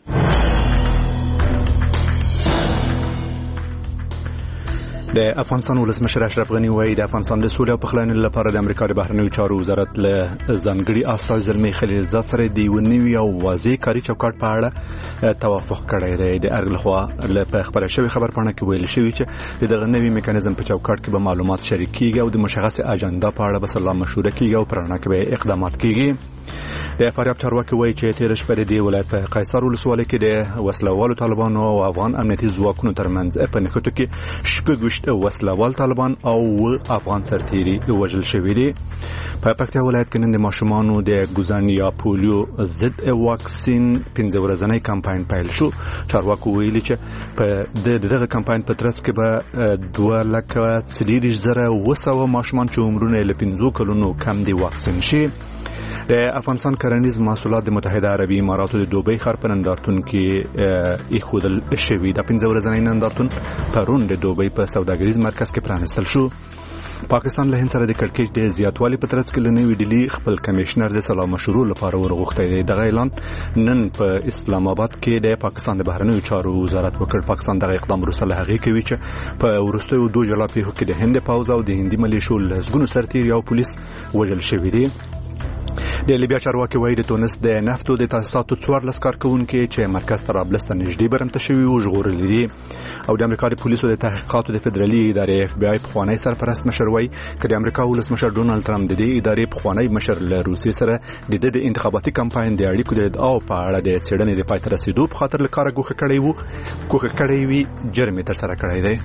د افغانستان ولسمشر اشرف غنی وایي د افغانستان د سولې او پخلاینې لپاره د امریکا د بهرنیو چارو وزارت له ځانګړي استازي زلمي خلیلزاد سره د یو نوي او واضح کاري چوکاټ په اړه توافق کړی دی. د ارګ لخوا په خبره شوی خبرپاڼه کې ویل شوی چې دغه نوي میکانیزم په چوکاټ کې به معلومات شریک کیږي او د مشخص اجنډا په اړه به سلا مشوره کیږي او پرانه کې به اقدامات کیږي. د فاریاب چارواکي وایي چې تیر شپه د ولایت په قیصر ولسوالۍ کې د وسلوالو طالبانو او افغان امنیتي ځواکونو ترمنځ په نښتو کې شپږ وسلوال طالبان او افغان سرتیري وژل شوي دي. په پکتیا ولایت کې نن د ماشومانو د ګوزن یا پولیو ضد واکسین پنځه ورځنی کمپاین پیل شو. چارواکو ویلي چې په دغه کمپاین په ترڅ کې به دوه لکه څلوېښت زره اوه سوه ماشومان چې عمرونه یې له پنځو کلونو کم دي واکسین شي. د افغانستان کرنیز محصولات د متحده عربي اماراتو د دوبۍ ښار په نندارتون کې ایښودل شوي. د پنځه ورځنی نندارتون پرون د دوبۍ په سوداګریز مرکز کې پرانستل شو. پاکستان له هند سره د کړکېچ د زیاتوالي په ترڅ کې له نوې ډیلي خپل کمشنر د سلا مشورو لپاره ورغوښتی دی. دغه اعلان نن په اسلام آباد کې د پاکستان د بهرنیو چارو وزارت وکړ. پاکستان دغه اقدام وروسته له هغې کوي چې په وروستیو دوه جلا پیښو کې د هند پوځ او د هندي ملیشو لسګونو سرتیري او پولیس وژل شوي دي. د لیبیا چارواکي وایي د تونس د نفتو د تاسیساتو څوارلس کارکوونکي چې مرکز طرابلس ته نږدې برمته شوي وو ژغورلي دي. او د امریکا د پولیسو د تحقیقاتو د فدرالي ادارې اف بی آی پخوانی سرپرست مشر وایي چې د امریکا ولسمشر ډونالد ټرمپ د دې ادارې پخوانی مشر له روسیې سره د د انتخاباتي کمپاین د اړیکو د ادعاو په اړه د څېړنې د پای ته رسیدو په خاطر له کاره ګوښه کړی وو ګوښه کړی وي جرم یې ترسره کړی دی.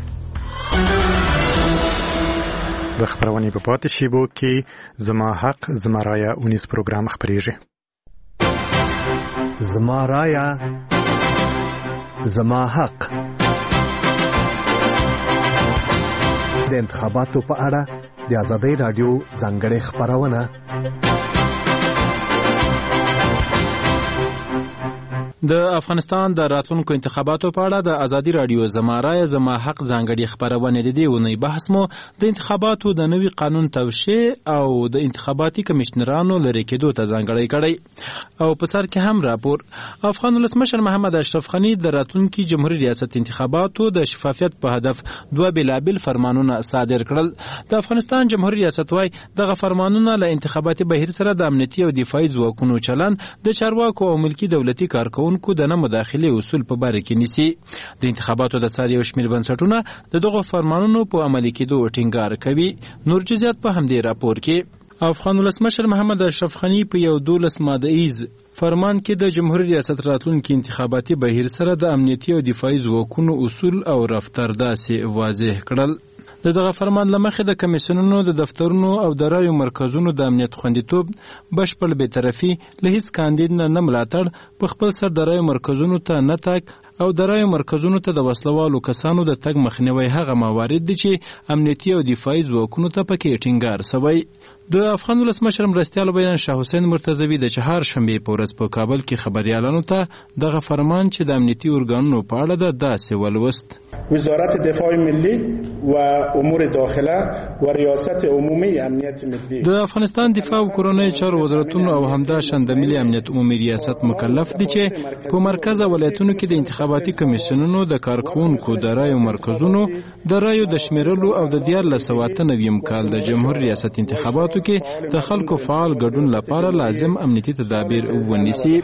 د خبرونې په پاتې شیبو کې زما حق زما رایا اونیس پروګرام خبرېږي. زما رایا زما حق د انتخاباتو په اړه د آزادۍ رادیو ځانګړې خبرونه. د افغانستان د راتلونکو انتخاباتو په اړه د ازادي رادیو زما رای زما حق ځانګړي خبرونه د دې ونې بحث مو د انتخاباتو د نوي قانون توشیح او د انتخاباتي کمشنرانو لري کېدو ته ځانګړي کړي. او په سر کې هم راپور افغان ولسمشر محمد اشرف غنی د راتلونکي جمهوریت ریاست انتخاباتو د شفافیت په هدف دوه بلابل فرمانونه صادر کړل. د افغانستان جمهوریت ریاست وايي دغه فرمانونه له انتخاباتي بهیر سره د امنیتي او دفاعي ځواکونو چلن د چارواکو او ملکی دولتي کارکونکو کو د نه مداخله اصول په باره کې نیسي. د انتخاباتو د څاري او شمیر بنسټونه د دغه فرمانونو په عملي کېدو ټینګار کوي. نور جزئیات په همدې راپور کې. افغان ولسمشر محمد اشرف غنی په یو دولس ماده‌ایز فرمان کې د جمهوریت ریاست راتلونکي انتخاباتي بهیر سره د امنیتي او دفاعي ځواکونو اصول او رفتار داسې واضح کړل. د دغه فرمان لمخې د کمیسیونونو د دفترونو او د رایو مرکزونو د امنیت خوندیتوب بشپړ بېطرفي له هیڅ کاندید نه نه ملاتړ په خپل سر د رایو مرکزونو ته نه تګ او د رایو مرکزونو ته د وسلوالو کسانو د تګ مخنیوی هغه موارد دي چې امنیتي او دفاعي ځواکونو ته پکې ټینګار سوی. د افغان ولسمشر مرستیال بیان شاه حسین مرتضوی د چهارشنبې په ورځ په کابل کې خبریالانو ته دغه فرمان چې د امنیتي ارګانونو په اړه ده داسې ولوست. وزارت دفاع ملی و امور داخله و ریاست عمومی امنیت ملی د افغانستان دفاع او کورنۍ چارو وزارتونو او همداشان د ملي امنیت عمومي ریاست مکلف دي چې په مرکز ولایتونو کې د انتخاباتي کمیسیونونو د کارکونکو د رایو مرکزونو د رایو د شمیرلو او د دیارلس سوه اته نوي کال د جمهور ریاست انتخاباتو کې د خلکو فعال ګډون لپاره لازم امنیتي تدابیر ونیسي.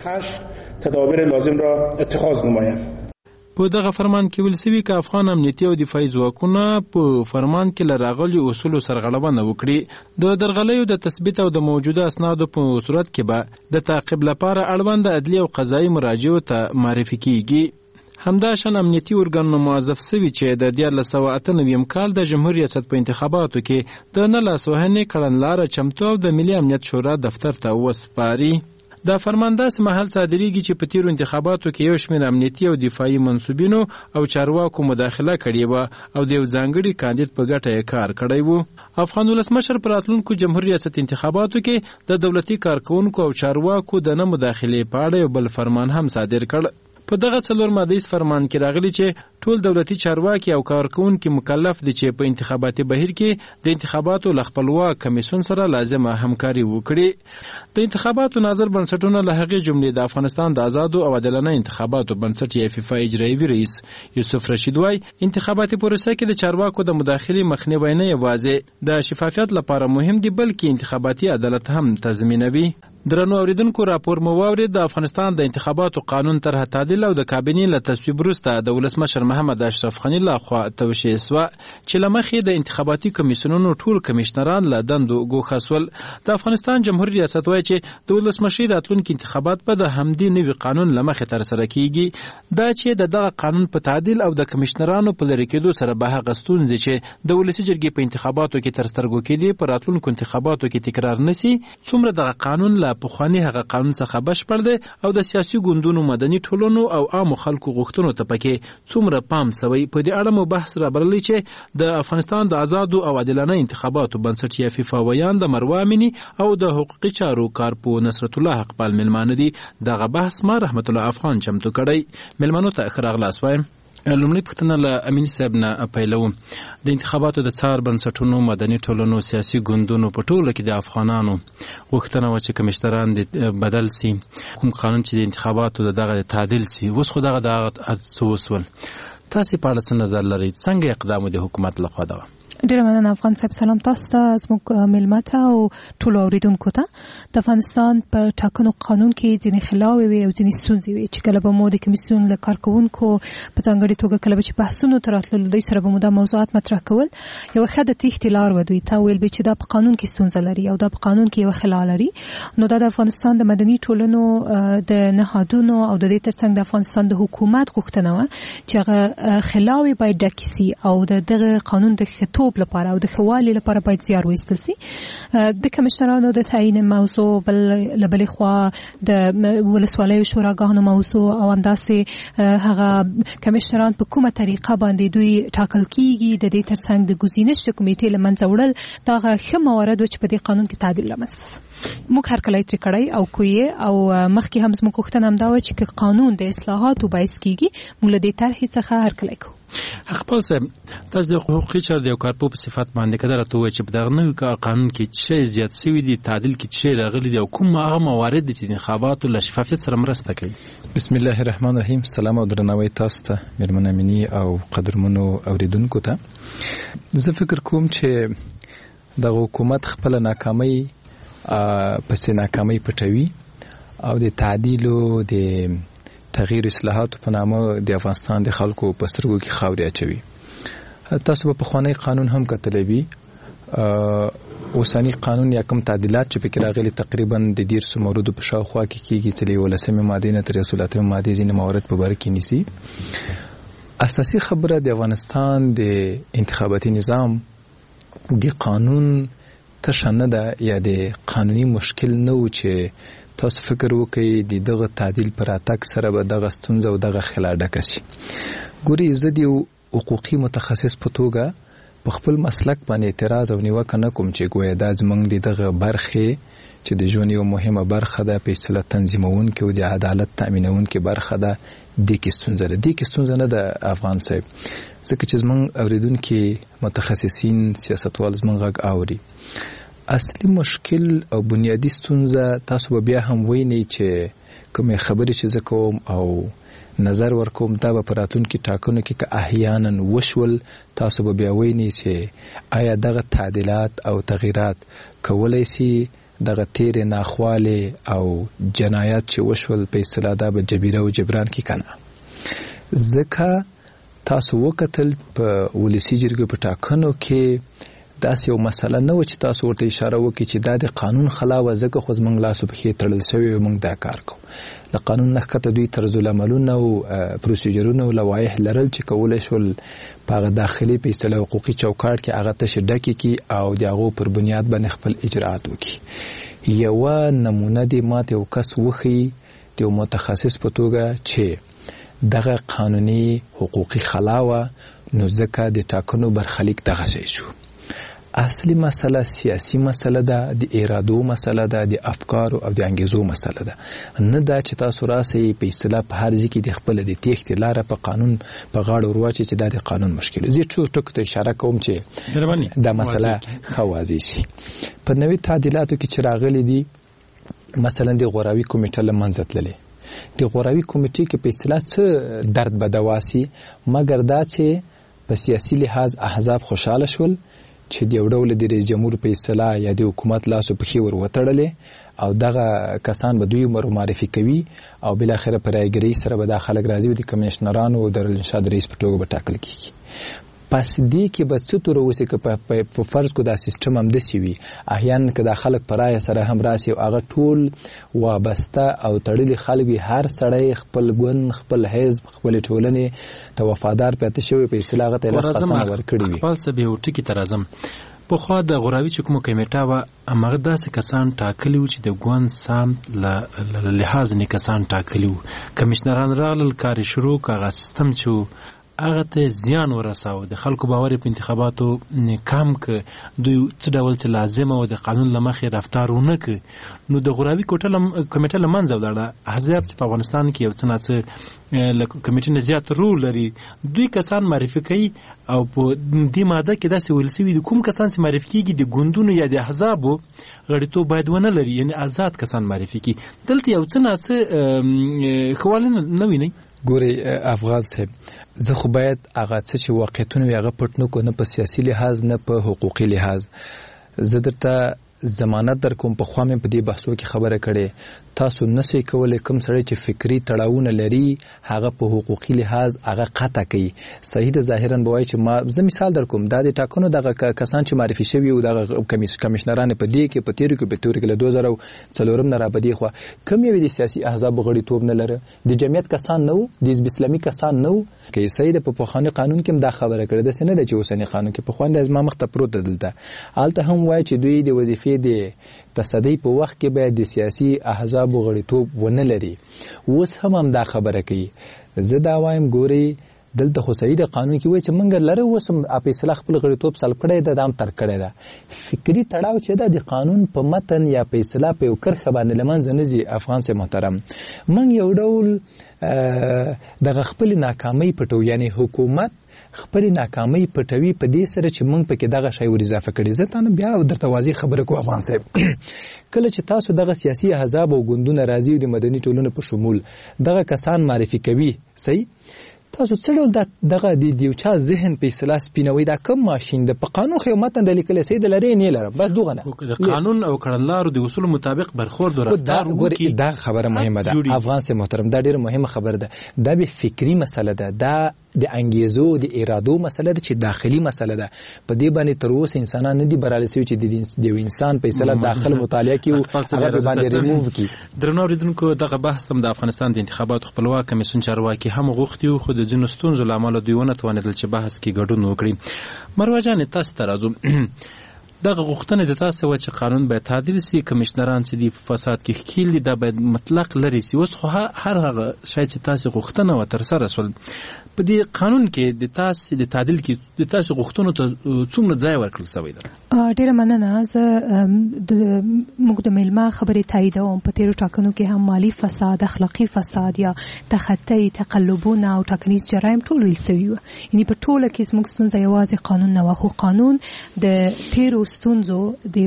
تدابیر لازم را اتخاذ نمایند. په دغه فرمان کې ویل شوي چې افغان امنیتي او دفاعي ځواکونه په فرمان کې له راغلي اصولو سرغړونه وکړي. د درغلیو د تثبیت او د موجوده اسنادو په صورت کې به د تعقیب لپاره اړوند عدلي او قضایي مراجعو ته معرفي کیږي. همداشان امنیتي ارګانونو موظف سوي چې د دیارلس سوه اته نوي کال د جمهور ریاست په انتخاباتو کې د نه لاسوهنې کړنلاره چمتو او د ملي امنیت شورا دفتر ته وسپاري. دا فرمان داسې مهال صادریږي چې په تیرو انتخاباتو کې یو شمېر امنیتي او دفاعي منصوبینو او چارواکو مداخله کړې وه او د یو ځانګړي کاندید په ګټه یې کار کړی و. افغان ولسمشر په راتلونکو جمهور ریاست انتخاباتو کې د دولتي کارکوونکو او چارواکو د نه مداخلې په اړه یو بل فرمان هم صادر کړ. په دغه څلور مادیز فرمان کې راغلی چې ټول دولتي چارواکي او کارکوونکي مکلف دي چې په انتخاباتي بهیر کې د انتخاباتو له خپلواک کمیسیون سره لازمه همکاري وکړي. د انتخاباتو ناظر بنسټونه له هغې جملې د افغانستان د آزادو او عادلانه انتخاباتو بنسټ یا فیفا اجرایوي رئیس یوسف رشید وای انتخاباتي پروسه کې د چارواکو د مداخلې مخنیوی نه یوازې د شفافیت لپاره مهم دی بلکې انتخاباتي عدالت هم تضمینوي. درنو اوریدونکو راپور مو واورید. د افغانستان د انتخاباتو قانون طرح تعدیل او د کابینې له تصویب وروسته د ولسمشر محمد اشرف غني لخوا توشیح سوه چې له مخې د انتخاباتي کمیسیونونو ټول کمیشنران له دندو ګوښه سول. د افغانستان جمهوري ریاست وایي چې د ولسمشرۍ راتلونکي انتخابات به د همدې نوي قانون له مخې ترسره کیږي. دا چې د دغه قانون په تعدیل او د کمیشنرانو په لرې کېدو سره به هغه ستونزې چې د ولسي جرګې په انتخاباتو کې تر سترګو کېدې په راتلونکو انتخاباتو کې تکرار نشي. څومره دغه قانون له پخواني هغه قانون څخه بشپړ دی او د سیاسي ګوندونو مدني ټولنو او عامو خلکو غوښتنو ته پکې څومره پام سوی. په دې اړه مو بحث رابرلی چې د افغانستان د آزادو او عادلانه انتخاباتو بنسټ یا فیفا ویان د مروه امینی او د حقوقي چارو کارپو نصرت الله حقپال ملمانه دي. دغه بحث ما رحمت الله افغان چمتو کړی. ملمنو ته ښه راغلاست وایم. لومړی پوښتنه له امین صاحب نه پیلوم. د انتخاباتو د څار بنسټونو مدني ټولنو سیاسي ګوندونو په ټوله کې د افغانانو غوښتنه وه چې کمیشنران بدل سي، کوم قانون چې د انتخاباتو د دغه تعدیل سي. اوس خو دغه دغه څه وسول. تاسې په اړه څه نظر لرئ؟ څنګه اقدام د حکومت لخوا ده؟ ډیره مننه افغان صاحب. سلام تاسو ته، زموږ میلمه ته او ټولو اوریدونکو ته. د افغانستان په ټاکنو قانون کې ځینې خلاوې وي او ځینې ستونزې وي چې کله به مو د کمیسیون له کارکوونکو په ځانګړې توګه کله به چې بحثونو ته راتلل دوی سره به مو دا موضوعات مطرح کول. یوه ښه د تېښتې لار وه دوی ته ویل به چې دا په قانون کې ستونزه لري او دا په قانون کې یوه خلا لري. نو دا د افغانستان د مدني ټولنو د نهادونو او د دې ترڅنګ د افغانستان د حکومت غوښتنه وه چې هغه خلاوې باید ډکې سي او د دغه قانون د ښه لپاره او د خوالي لپاره باید زیار وایستل سي. د کمیشنرانو د تعیین موضوع بل لبلې خوا د ولسوالیو شوراګانو موضوع او همداسې هغه کمیشنران په کومه طریقه باندې دوی ټاکل کیږي د دې ترڅنګ د ګزینش کمیټې له منځه وړل دا ښه موارد و چې په دې قانون کې تعدیل رامنځته موږ هر کله ترې کړی او کوی او مخکې هم زموږ غوښتنه همدا وه چې قانون د اصلاحاتو باعث کیږي موږ له دې طرحې څخه هر کله کوو. خپل صاحب تاسو د حقوقي چارو د یو کارپو په صفت باندې که درته ووایي چې په دغه نوي قانون کې څه شی زیات شوي دي، تعدیل کې څه شی راغلي دي او کوم هغه موارد دي چې د انتخاباتو له شفافیت سره مرسته کوي؟ بسم الله الرحمن الرحیم. سلام او درناوی تاسو ته میرمن امینی او قدرمنو اوریدونکو ته. زه فکر کوم چې د حکومت خپل ناکامۍ پسې ناکامۍ پټوي او د تعدیلو د تغییر اصلاحاتو په نامه د افغانستان د خلکو په سترګو کې خاورې اچوي. تاسو په پخوانی قانون هم کتلی وي، اوسنی قانون یا کوم تعدیلات چې پکې راغلي تقریبا د دیرسو موردو په شاوخوا کې کېږي چې له یولسمې مادې نه تر یوسلاتمې مادې ځینې موارد په باره کې نیسي. اساسي خبره د افغانستان د انتخاباتي نظام د قانون تشه نه ده یا د قانوني مشکل نه و چې تاسو فکر وکړئ د دغه تعدیل پر راتګ سره به دغه ستونزه او دغه خلا ډکه شي. ګورئ، زه د حقوقي متخصص په توګه په خپل مسلک باندې اعتراض او نیوکه نه کوم چې ګویا دا زمونږ د دغه برخې چې د ژوند یو مهمه برخه ده، په اصطلاح تنظیمونکې او د عدالت تأمینونکې برخه ده، دې کې ستونزه ده. دې کې ستونزه نه ده افغان صاحب، ځکه چې زمونږ اوریدونکي متخصصین سیاستوال زمونږ غږ اوري. اصلي مشکل او بنیادی ستونزه تاسو به بیا هم وینئ چې کومې خبرې چې زه کوم او نظر ورکوم دا به په راتلونکي ټاکنو کې که احیانا وشول، تاسو به بیا وینئ چې آیا دغه تعدیلات او تغییرات کولی سي دغه تیرې ناخوالې او جنایات چې وشول په اصطلاح دا به جبیره او جبران کې کنه. ځکه تاسو وکتل په ولسي جرګې په ټاکنو کې داسې یو مسله نه و چې تاسو ورته اشاره وکړئ چې دا د قانون خلاف وه، ځکه خو زموږ لاسو پښې تړل شوي موږ دا کار کوو. له قانون نه ښکته دوی طرزالعملونه او پروسیجرونه او لوایح لرل چې کولی شول په هغه داخلي په اصطلاح حقوقي چوکاټ کې هغه تشې ډکې کړي او د هغو پر بنیاد باندې خپل اجراات وکړي. یوه نمونه دې ماته یو کس وښیي د یو متخصص په توګه چې دغه قانوني حقوقي خلا وه، نو ځکه د ټاکنو برخلیک دغه شی شو. اصلي مسله سیاسي مسله ده، د ارادو مسله ده، د افکارو او د انګیزو مسله ده، نه دا چې تاسو راسئ په اصطلاح په هر ځای کې د خپل د تېښتې لاره په قانون په غاړه ورواچئ چې دا د قانون مشکل. زه څو ټکو ته اشاره کوم چې دا مسله ښه واضح شي. په نوي تعدیلاتو کې چې راغلي دي، مثلا د غوراوي کمیټه له منځه تللې. د غوراوي کمیټې کې په اصطلاح څه درد به دوا سي، مګر دا چې په سیاسي لحاظ احزاب خوشحاله شول چې د یو ډول د رئیس جمهور په اصطلاح یا د حکومت لاسو پښې ور وتړلې او دغه کسان به دوی معرفي کوي او بالاخره په رایګرۍ سره به دا خلک راځي او د کمیشنرانو او دارالانشا د رئیس په توګه به ټاکل کېږي. پس دې کې به څه توره وسي که په فرض کو دا سیستم همداسې وي، احیانا که دا خلک په رایه سره هم راسي او هغه ټول وابسته او تړلي خلک وي، هر سړی خپل ګوند، خپل حزب، خپلې ټولنې ته وفادار پاتې شوی، په اصطلاح هغه ته یې لس قسمه ورکړي وي. اقبال صاحب یو ټکي ته راځم. پخوا د غوراوي چې کومه کمیټه وه، هماغه داسې کسان ټاکلي وو چې د ګوند سمت له لحاظ نه کسان ټاکلي وو. کمیشنران راغلل، کار یې شروع کړ، هغه سیستم چې هغه ته زیان ورساوه، د خلکو باور په انتخاباتو کم که، دوی څه ډول چې لازمه و د قانون له مخې رفتار ونه که، نو د غوراوي کمیټه له منځه ولاړه. احزاب چې په افغانستان کې یو څه ناڅه له کمیټې نه زیات رول لري، دوی کسان معرفي کوي او په دې ماده کې داسې ویل شوي دي کوم کسان چې معرفي کېږي د ګوندونو یا د احزابو غړیتوب باید ونه لري، یعنې آزاد کسان معرفي کړي. دلته یو څه ناڅه ښه والی نه وینئ؟ ګورئ افغان صاحب، زه خو باید هغه څه چې واقعیتونه وي هغه پټ نه کړو، نه په سیاسي لحاظ نه په حقوقي لحاظ. زه درته ضمانت در کوم، پخوا مې په دې بحثو کې خبره کړې، تاسو نشئ کولی کوم سړی چې فکري تړاوونه لري هغه په حقوقي لحاظ هغه قطع کوي. صحیح ده، ظاهرا به وایي چې ما زه مثال در کوم، دا د ټاکنو دغه کسان چې معرفي شوي او دغه کمیشنران په دې کې په تېرو کې په تېرو کې له دوه زره څلورم نه را په دې خوا کوم یو د سیاسي احزابو غړیتوب نه لره، د جمعیت کسان نه وو، د حزب اسلامي کسان نه وو. که صحیح ده، په پخواني قانون کې هم دا خبره کړې، داسې نه ده چې اوسني قانون کې. پخواني زما مخ ته پروت ده، دلته هلته هم وایي چې دوی د وظیفې د تصدۍ په وخت کې باید د سیاسي احزابو غړیتوب ونه لري. اوس هم هم دا خبره کوي. زه دا وایم ګورئ، دلته خو صحیح د قانون کې وایي چې موږ لره اوس هم په اصطلاح خپل غړیتوب سلب کړی ده، دا هم ترک کړی ده. فکري تړاو چې ده د قانون په متن یا په اصطلاح په یو کرښه باندې له منځه نه ځي. افغان صاحب محترم، موږ یو ډول دغه خپلې ناکامۍ پټو، یعنی حکومت خپل ناکامۍ پټوي په دې سره چې موږ پکې دغه شی ور اضافه کړي. زه تاسو بیا درته واضح خبره کوم افغان صاحب، کله چې تاسو دغه سیاسي احزاب او ګوندونه راځي د مدني ټولنې په شمول دغه کسان معرفي کوي، صحیح، تاسو څه ډول دغه د یو چا ذهن په اصطلاح سپینوي؟ دا کوم ماشین د په قانون خو متن د لیکل سي د لري نه لرم، بس دغه نه د قانون او کړنلارو د اصول مطابق برخورد او رفتار وکړي. دا خبره مهمه ده افغان سي محترم، دا ډیره مهمه خبره ده. دا به فکری مسله ده، دا د انګیزو د ارادو مسله ده چې داخلي مسله ده. په دې باندې تر اوسه انسانان نه دي برابر شوي چې د یو انسان په اصطلاح داخل مطالعه کوي او هغه باندې ریموو کوي. درنو اوریدونکو، دغه بحث هم د افغانستان د انتخاباتو خپلواک کمیسیون چارواکي هم غوښتي او خو د ځینو ستونزو له امله دوی ونه توانېدل چې بحث کې ګډون وکړي. مروه جان، تاسو ته راځو. دغه غوښتنه د تاسو و چې قانون باید تعدیل سي، کمشنران چې د فساد کې ښکیل دي دا باید مطلق لري سي. اوس خو هر هغه شاید چې تاسو غوښتنه و تر سره سول په دې قانون کې د تاسو د تعدیل کې د تاسو غوښتنو ته څومره ځای ورکړل شوی دی؟ ډیره مننه. زه موږ د میلمه خبرې تاییدوم. په تیرو ټاکنو کې هم مالی فساد، اخلاقی فساد یا تخطی، تقلبونه او ټاکنیز جرایم ټول ویل شوي وو. یعنې په ټوله کې زموږ ستونزه یوازې قانون نه وه، خو قانون د تیرو ستونزو د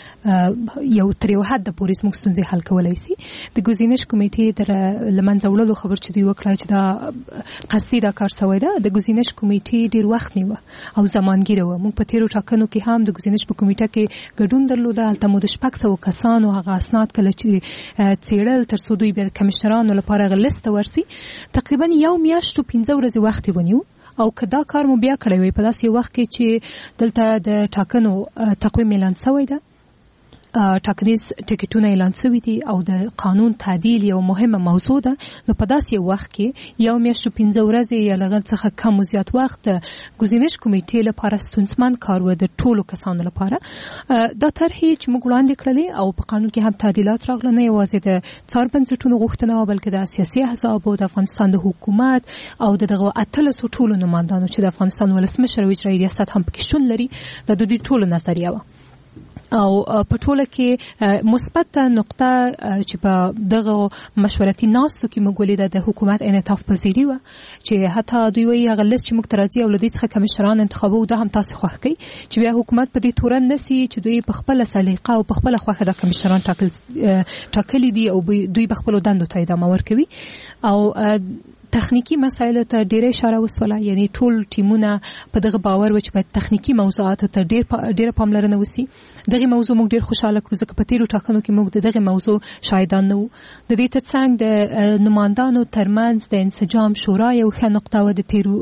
یو تر یو حده پورې زموږ ستونزې حل کولی سي. د ګزینش کمیټې د له منځه وړلو خبر چې دوی وکړه چې دا قصدي دا کار شوی ده، د ګزینش کمیټې ډېر وخت نیوه او زمانګیره وه. موږ په تیرو ټاکنو کې هم د ګزینش په کمیټه کې ګډون درلوده. هلته مو د شپږ سوه کسانو هغه اسناد کله چې څېړل تر څو دوی بیا د کمشنرانو لپاره هغه لیست ورسي، تقریبا یو میاشت او پنځه ورځې وخت یې ونیو. او که دا کار مو بیا کړی وي په داسې وخت کې چې دلته د ټاکنو تقویم اعلان شوی ده، ټاکنیز ټیکټونه اعلان شوي دي او د قانون تعدیل یو مهمه موضوع ده، نو په داسې وخت کې یو میاشت او پنځه ورځې یا له هغه څخه کم و زیات وخت د ګزینش کمیټې لپاره ستونزمن کار و د ټولو کسانو لپاره. دا طرحې چې موږ وړاندې کړلې او په قانون کې هم تعدیلات راغله، نه یوازې د څار بنسټونو غوښتنه وه بلکې د سیاسي احزابو، د افغانستان د حکومت او د دغه اتلسو ټولو نمایندانو چې د افغانستان ولسمشر او اجرایي ریاست هم پکې شتون لري، د دوی ټولو نظریه وه. او په ټوله کې مثبت نقطه چې په دغه مشورتي ناستو کې موږ ولیده د حکومت انعطاف پذیري وه، چې حتی دوی وایي هغه لیست چې موږ ته راځي او له دې څخه کمشنران انتخابوو دا هم تاسې خوښ کوي، چې بیا حکومت په دې تورن نه سي چې دوی په خپله سلیقه او په خپله خوښه دا کمشنران ټاکلي دي او دوی په خپلو دندو ته ادامه ورکوي. او تخنیکی مسایلو ته ډیره اشاره وسوله، یعنی ټول ټیمونه په دغه باور و چې باید تخنیکی موضوعاتو ته ډیر ډیره پاملرنه وسی. دغه موضوع موږ ډیر خوشاله کړو ځکه په تیرو ټاکنو کې موږ دغه موضوع شاهدان نه وو. د دې ترڅنګ د نمایندانو ترمنځ د انسجام شورا یو ښه نقطه و د تیرو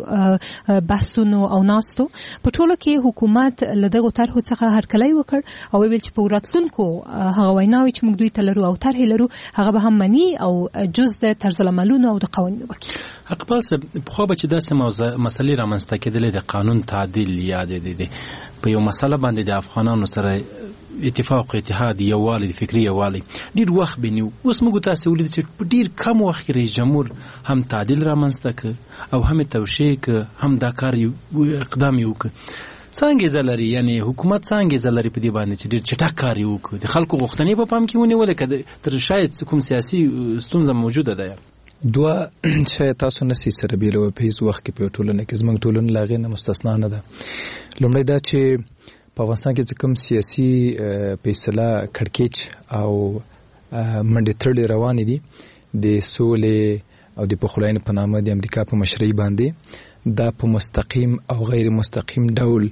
بحثونو او ناستو. په ټوله کې حکومت له دغو طرحو څخه هرکلی وکړ او ویل چې په راتلونکو هغه ویناوې چې موږ دوی ته لرو او طرحې لرو هغه به هم مني او جز د طرزالعملونو او د قوانینو وکړي. اقبال صاحب، خو به چې داسې مسلې رامنځته کېدلې د قانون تعدیل یا د په یو مسله باندې د افغانانو سره اتفاق، اتحاد، یووالی، د فکري یووالی ډېر وخت بنیو. اوس موږ تاسې ولید چې په ډېر کم وخت کې رئیس جمهور هم تعدیل رامنځته کړ او هم توشیح کړ، هم دا کار اقدام یې وکړ. څنګه زلري یعنی حکومت څنګه زلري په دې باندې چې ډېر چټک کار یې وکړ، د خلکو غوښتنې په پام کې ونیولې که تر شاید کوم سیاسي ستونزه موجوده ده؟ دوه شاید تاسو نسی سره بیلو په هیڅ وخت کې په ټولنه کې زموږ ټولنه لاغې نه مستثنا نه ده. لومړی دا چې په افغانستان کې چې کوم سیاسي فیصله کړکېچ او منډې تړلې روانې دي د سولې او د پخلاینې په نامه د امریکا په مشرۍ باندې، دا په مستقیم او غیر مستقیم ډول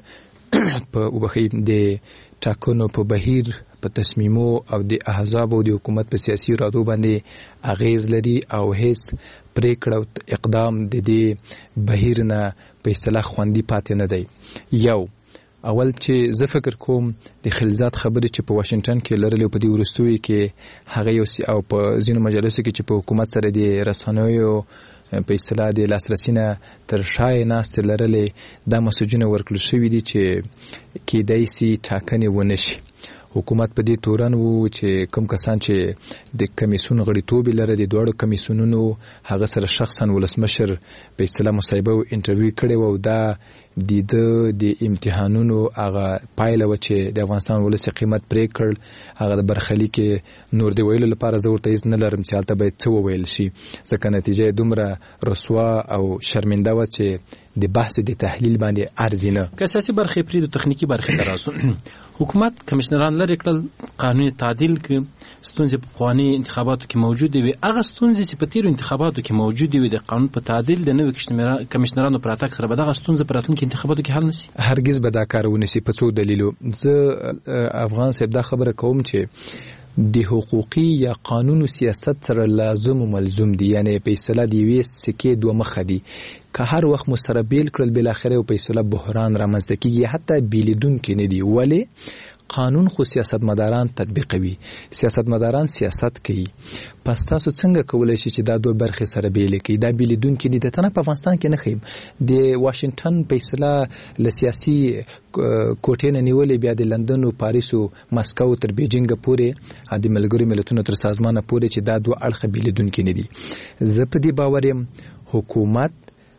په وبخي د ټاکنو په بهیر، په تصمیمو او د احزاب او د حکومت په سیاسي ارادو باندې اغیز لري او هیڅ پریکړه او اقدام د دې بهیر نه په اصطلاح خوندي پاتې نه دی. یو اول چې زه فکر کوم د خلزات خبرې چې په واشنگټن کې لرلې په دې وروستیو کې هغه یو او په ځینو مجالسو کې چې په حکومت سره د رسنیو په اصطلاح د لاسرسي نه تر شای ناستې لرلې، دا مسجونه ورکړل شوي دي چې کېدای سي ټاکنې ونه شي. حکومت په دې تورن وو چې کوم کسان چې د کمیسیون غړیتوب لري د دوړو کمیسیونونو هغه سره شخصا ولسمشر په اصطلاح مصاحبه او انټرویو کړي وو، دا د د امتحانونو هغه پایله و چې د افغانستان ولسی قیمت پرې کړ، هغه د برخلیک نور دی ویلو لپاره زه ورته هیڅ نه لرم چې هلته باید څه وویل شي، ځکه نتیجه دومره رسوا او شرمنده وه چې د بحث د تحلیل باندې ارزي نه. که سیاسي برخې پرې د تخنیکی برخې ته راسو، حکومت کمشنران لري کړل، قانون تعدیل کې ستونزې په پخواني انتخاباتو کې موجودې وي، هغه ستونزې چې په تیرو انتخاباتو کې موجودې وي د قانون په تعدیل د نوي کمشنرانو پر اتاک سره به دغه ستونزې په راتلونکي انتخاباتو کې حل نشي؟ هرگز به دا کار ونشي په څو دلیلو. زه افغان صاحب دا خبره کوم چې د حقوقي یا قانون او سیاست سره لازم او ملزوم دي، یعنی په اصطلاح دی وی سکه دوه مخ دي. که هر وخت مسربیل کړل بل اخره او په اصطلاح بحران رامنځته کیږي، حتی بیلیدون کې نه دی. ولی قانون خو سیاستمداران تطبیقوي، سیاستمداران سیاست کوي. پس تاسو څنګه کولای شئ چې دا دوه برخې سره بیلې کړئ؟ دا بیلیدونکي دي. د تنه په افغانستان کې نه ښیم د واشنگټن فیصله له سیاسي کوټې نه نیولې، بیا د لندن او پاریس او مسکو تر بیجینګ پورې د ملګرو ملتونو تر سازمانه پورې چې دا دوه اړخه بیلیدونکي نه دي. زه په دې باور یم حکومت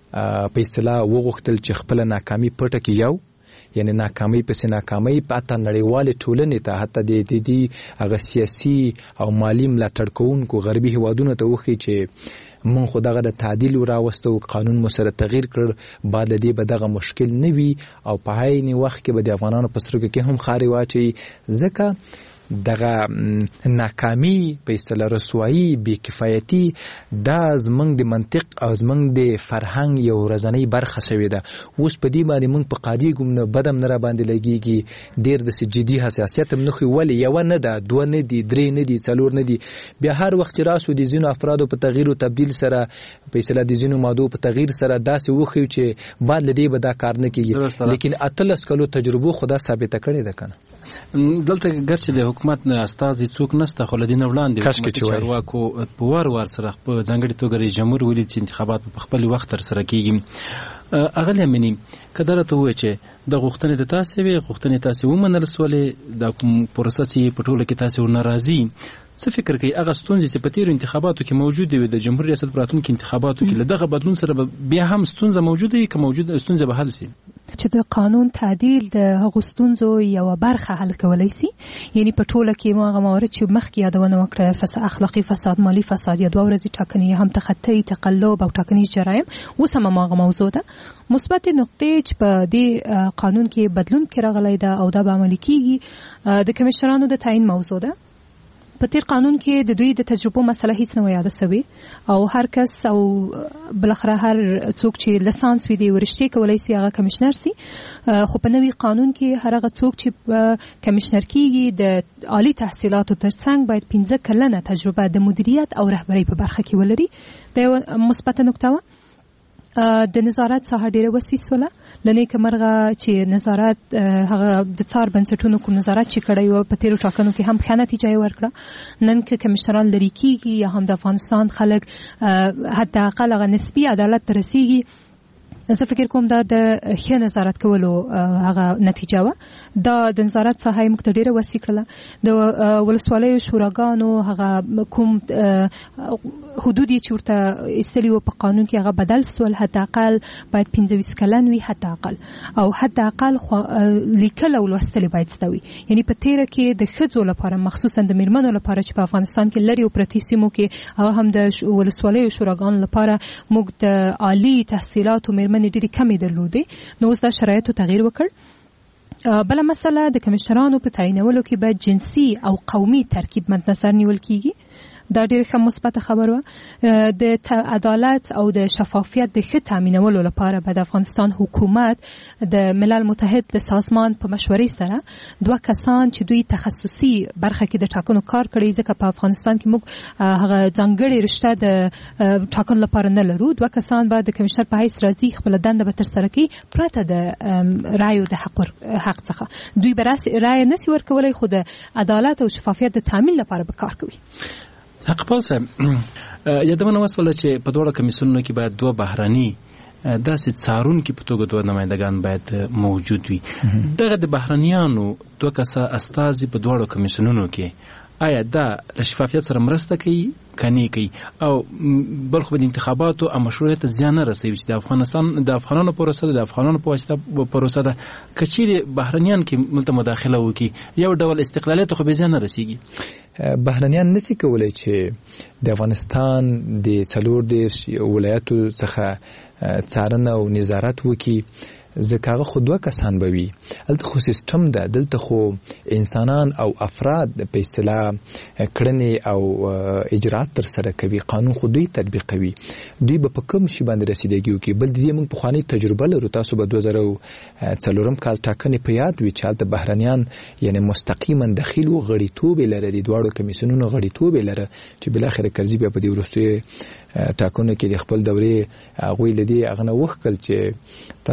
فیصله وغوښتل چې خپل ناکامي پټه کړي، یو یعنی ناکامي پسې ناکامي پاته نړیوالې ټولنې ته حتی د دې هغه سیاسي او مالی ملاتړ کوونکو غربي هیوادونو ته وښيي چې مونږ خو دغه د تعدیل راوستو، قانون مو سره تغییر کړ، بعد دې به دغه مشکل نه وي او په عین وخت کې به د افغانانو په سترګو کې هم خارې واچوي. ځکه دغه ناکامي په اصطلاح رسوایی بې کفایتي دا زمونږ د منطق او زمونږ د فرهنګ یو ورځنۍ برخه شوې ده. اوس په دې باندې مونږ په قاریږو نه بدم نه را باندې لګېږي، ډېر داسې جدي حساسیت هم نه ښیي. ولې یوه نه ده، دوه نه دي، درې نه دي، څلور نه دي. بیا هر وخت چې راسو د ځینو افرادو په تغییر او تبدیل سره په اصطلاح د ځینو مادو په تغییر سره داسې وښیو چې بعد له دې به دا کار نه کېږي. لیکن اتلس کلو تجربو خدا ثابته کړې ده که نه. دلته ګرچې د حکومت نه استازي څوک نشته، خو له دې نه وړاندې حکومتي چارواکو په وار وار سره په ځانګړې توګه رئیس جمهور ویلي چې انتخابات په خپل وخت ترسره کیږي. اغلی امینی که دا راته ووایي چې د غوښتنې د تاسې وې غوښتنې تاسې ومنل سولې، دا کوم پروسه چې په ټوله کې تاسې ورنه راځي، څه فکر کوي هغه ستونزې چې په تیرو انتخاباتو کې موجودې وي، د جمهور ریاست په راتلونکي انتخاباتو کې له دغه بدلون سره به بیا هم ستونزه موجوده وي که موجوده ستونزه به حل شي؟ چې د قانون تعدیل د هغو ستونزو یوه برخه حل کولی سي. یعنی په ټوله کې مو هغه موارد چې مخکې یادونه وکړه، فساد، اخلاقي فساد، مالي فساد، یا دوه ورځې ټاکنې، هم تخطی، تقلب او ټاکنیز جرایم، اوس هم هماغه موضوع ده. مثبت نقطې چې په دې قانون کې بدلون کې راغلی ده او دا به عملي کیږي، د کمیشنرانو د تعیین موضوع ده. په تیر قانون کې د دوی د تجربو مسله هیڅ نه یاده سوي او هر کس او بلخره هر څوک چې لسانس وي دی ورشتي کولای سي هغه کمشنر سي. خو په نوي قانون کې هر هغه څوک چې کمشنر کیږي د عالی تحصیلاتو ترڅنګ باید پنځه کلنه تجربه د مدیریت او رهبرۍ په برخه کې ولري. دا یو مثبت نقطه وه. د نظارت ساحه ډیره وسیع سوله، لنې کمرغه چې نظارت هغه د څار بنسټونو کوم نظارت چې کړی و په تیرو ټاکنو کې هم ښه نتیجه یې ورکړه. نن که کمشنران لرې کیږي یا هم د افغانستان خلک حداقل هغه نسبي عدالت ته رسیږي، زه فکر کوم دا د ښه نظارت کولو هغه نتیجه وه. دا د نظارت ساحه یې موږ ته ډېره وسیع کړله. د ولسوالیو شوراګانو هغه کوم حدود یې چې ورته ایستلي وو په قانون کې هغه بدل سول. حداقل باید پنځه ویشت کلن وي حداقل، او حداقل لیکل او لوستل باید زده وي. یعنی په تیره کې د ښځو لپاره، مخصوصا د میرمنو لپاره چې په افغانستان کې لرې او پرتې سیمو کې هغه هم د ولسوالیو شوراګانو لپاره موږ د عالي تحصیلاتو میرمنې ډېرې کمې درلودې، نو اوس دا شرایطو تغییر وکړ. بله مسله د کمشنرانو په تعیینولو کې باید جنسي او قومي ترکیب مد نظر نیول کیږي. دا ډېره ښه مثبته خبر وه. د عدالت او د شفافیت د ښه تامینولو لپاره به د افغانستان حکومت د ملل متحد د سازمان په مشورې سره دوه کسان چې دوی تخصصي برخه کې د ټاکنو کار کړی، ځکه په افغانستان کې موږ هغه ځانګړې رشته د ټاکنو لپاره نه لرو، دوه کسان به د کمشنر په حیث راځي، خپله دنده به ترسره کوي پرته د رایو د حق حق څخه. دوی به رایه نسي ورکولی، خو د عدالت او شفافیت د تامین لپاره به کار کوي. اقبال صاحب، یادونه وسوله چې په دواړو کمیسیونونو کې باید دوه بهرني داسې څارونکي په توګه دوه نمایندګان باید موجود وي. دغه د بهرنیانو دوه کسه استازي په دواړو کمیسیونونو کې آیا دا له شفافیت سره مرسته کوي کني کوي، او بل خو د انتخاباتو او مشروعیت زیان نه رسوي چې د افغانستان د افغانانو پروسه ده، د افغانانو په واسطه پروسه ده. کچېرې بهرنیان کې ملته مداخله وکړي یو ډول استقلالیت خو به زیان نه رسیږي. بهرنیان نشي کولای چې د افغانستان د څلور دېرش ولایتو څخه څارنه او نظارت وکړي، ځکه هغه خو دوه کسان به وي. هلته خو سیستم ده، دلته خو انسانان او افراد په اصطلاح کړنې او اجرات ترسره کوي، قانون خو دوی تطبیقوي. دوی به په کوم شي باندې رسیدګي وکړي؟ بل د دې موږ پخوانۍ تجربه لرو. تاسو به دوه زره څلورم کال ټاکنې په یاد وي چې هلته بهرنیان یعنې مستقیما دخیل و، غړیتوب یې لره، د دواړو کمیسیونونو غړیتوب یې لره، چې بالاخره کرزي بیا په دې وروستیو ټاکنو کې د خپل دورې هغوی له دې هغه نه وښکل چې تاسو په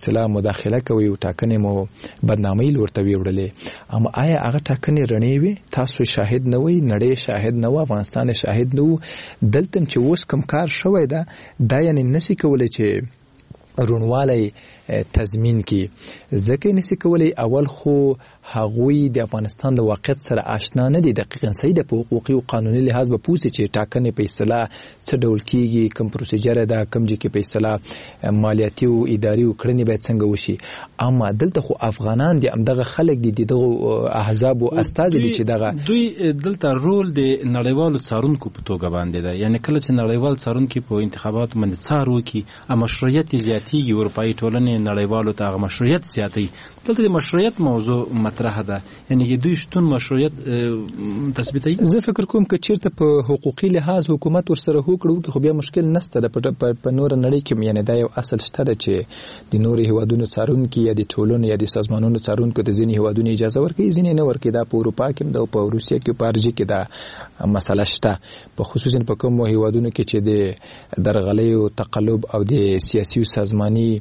اصطلاح مداخله کوي او ټاکنې مو بدنامي لورته ویوړلې، اما آیا هغه ټاکنې رڼې وي؟ تاسو شاهد نه وي، نړۍ شاهد نه و، افغانستان شاهد نه و. دلته چې اوس کوم کار شوی ده دا یعنی نشي کولای چې رونوالی تضمین کی، ځکه نشي کولای اول خو هغوی د افغانستان د واقعیت سره آشنا نه دي، دقیقاً صحیح د حقوقي او قانوني لحاظ به پوسي چې ټاکنې په اصطلاح څه ډول کیږي، کوم پروسیجر ده، کوم چې په اصطلاح مالیاتي او اداري او کړنې باید څنګه وشي. اما دلته خو افغانان دي، همدغه خلک دي، دغه احزاب او استازي دي چې دغه دوی دلته رول د نړیوالو څارونکو په توګه باندې ده. یعنی کله چې نړیوال څارونکي په انتخاباتو باندې څار وکړي، مشروعیت زیاتېږي، اروپایي ټولنې نړیوالو ته هغه مشروعیت زیاتوي. دلته د مشروعیت موضوع مطرح ده، یعنی دوی شتون مشروعیت تثبیتوي. زه فکر کوم که چیرته په حقوقي لحاظ حکومت ورسره وکړو خو بیا مشکل نشته ده. په نور نړۍ کې یعنی دا یو اصل شته ده چې د نور هیوادونو څارونکي یا د ټولنو یا د سازمانونو څارونکو د ځینې هیوادونو اجازه ورکوي، ځینې نه ورکوي. دا په اروپا کې ده، په روسیه کې، په ارجی کې دا مسله شته، په خصوصا په کوم هیوادونو کې چې د درغلیو تقلب او د سیاسي او سازماني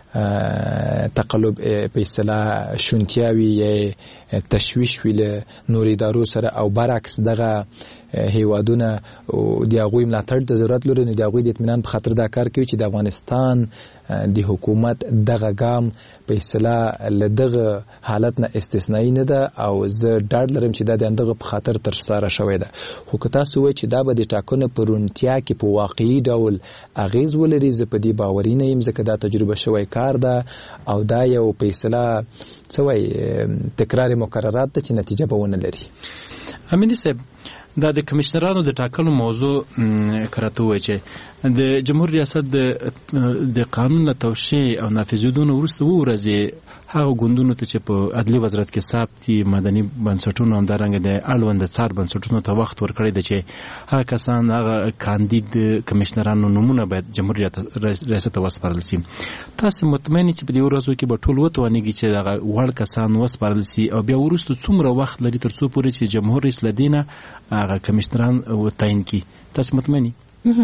تقلب په اصطلاح شونتیاوي یا تشویش ویل نور ادارو سره او برعکس دغه هیوادونه د هغوی ملاتړ ته ضرورت لري، نو د هغوی د اطمینان په خاطر دا کار کوي چې د افغانستان د حکومت دغه ګام په اصطلاح له دغه حالت نه استثنایی نه ده او زه ډاډ لرم چې دا د همدغه په خاطر ترسره شوی ده. خو که تاسو وایئ چې دا به د ټاکنو په روڼتیا کې په واقعي ډول اغیز ولري، زه په دې باوري نه یم، ځکه دا تجربه شوی کار ده او دا یو په اصطلاح څه وایي تکرار مکررات ده چې نتیجه به ونه لري. امینی صاحب، دا د کمشنرانو د ټاکلو موضوع کراته وای چې د جمهور ریاست د قانون له توشیح او نافذیدونو وروسته ورځي هغه ګوندونو ته چې په عدلي وزارت کې ثبت دي، مدني بنسټونو همدارنګه د اړوند څار بنسټونو ته وخت ورکړی دی چې هغه کسان هغه کاندید کمشنرانو نمونه باید جمهور ریاست ته وسپارل شي. تاسو مطمئن چې په دې ورځو کې به ټول وتوانیږي چې هغه وړ کسان وسپارل شي او بیا وروسته څومره وخت لري تر څو پورې چې جمهور رئیس لدینه هغه کمشنران وتعیین کی؟ تاسو مطمئنی؟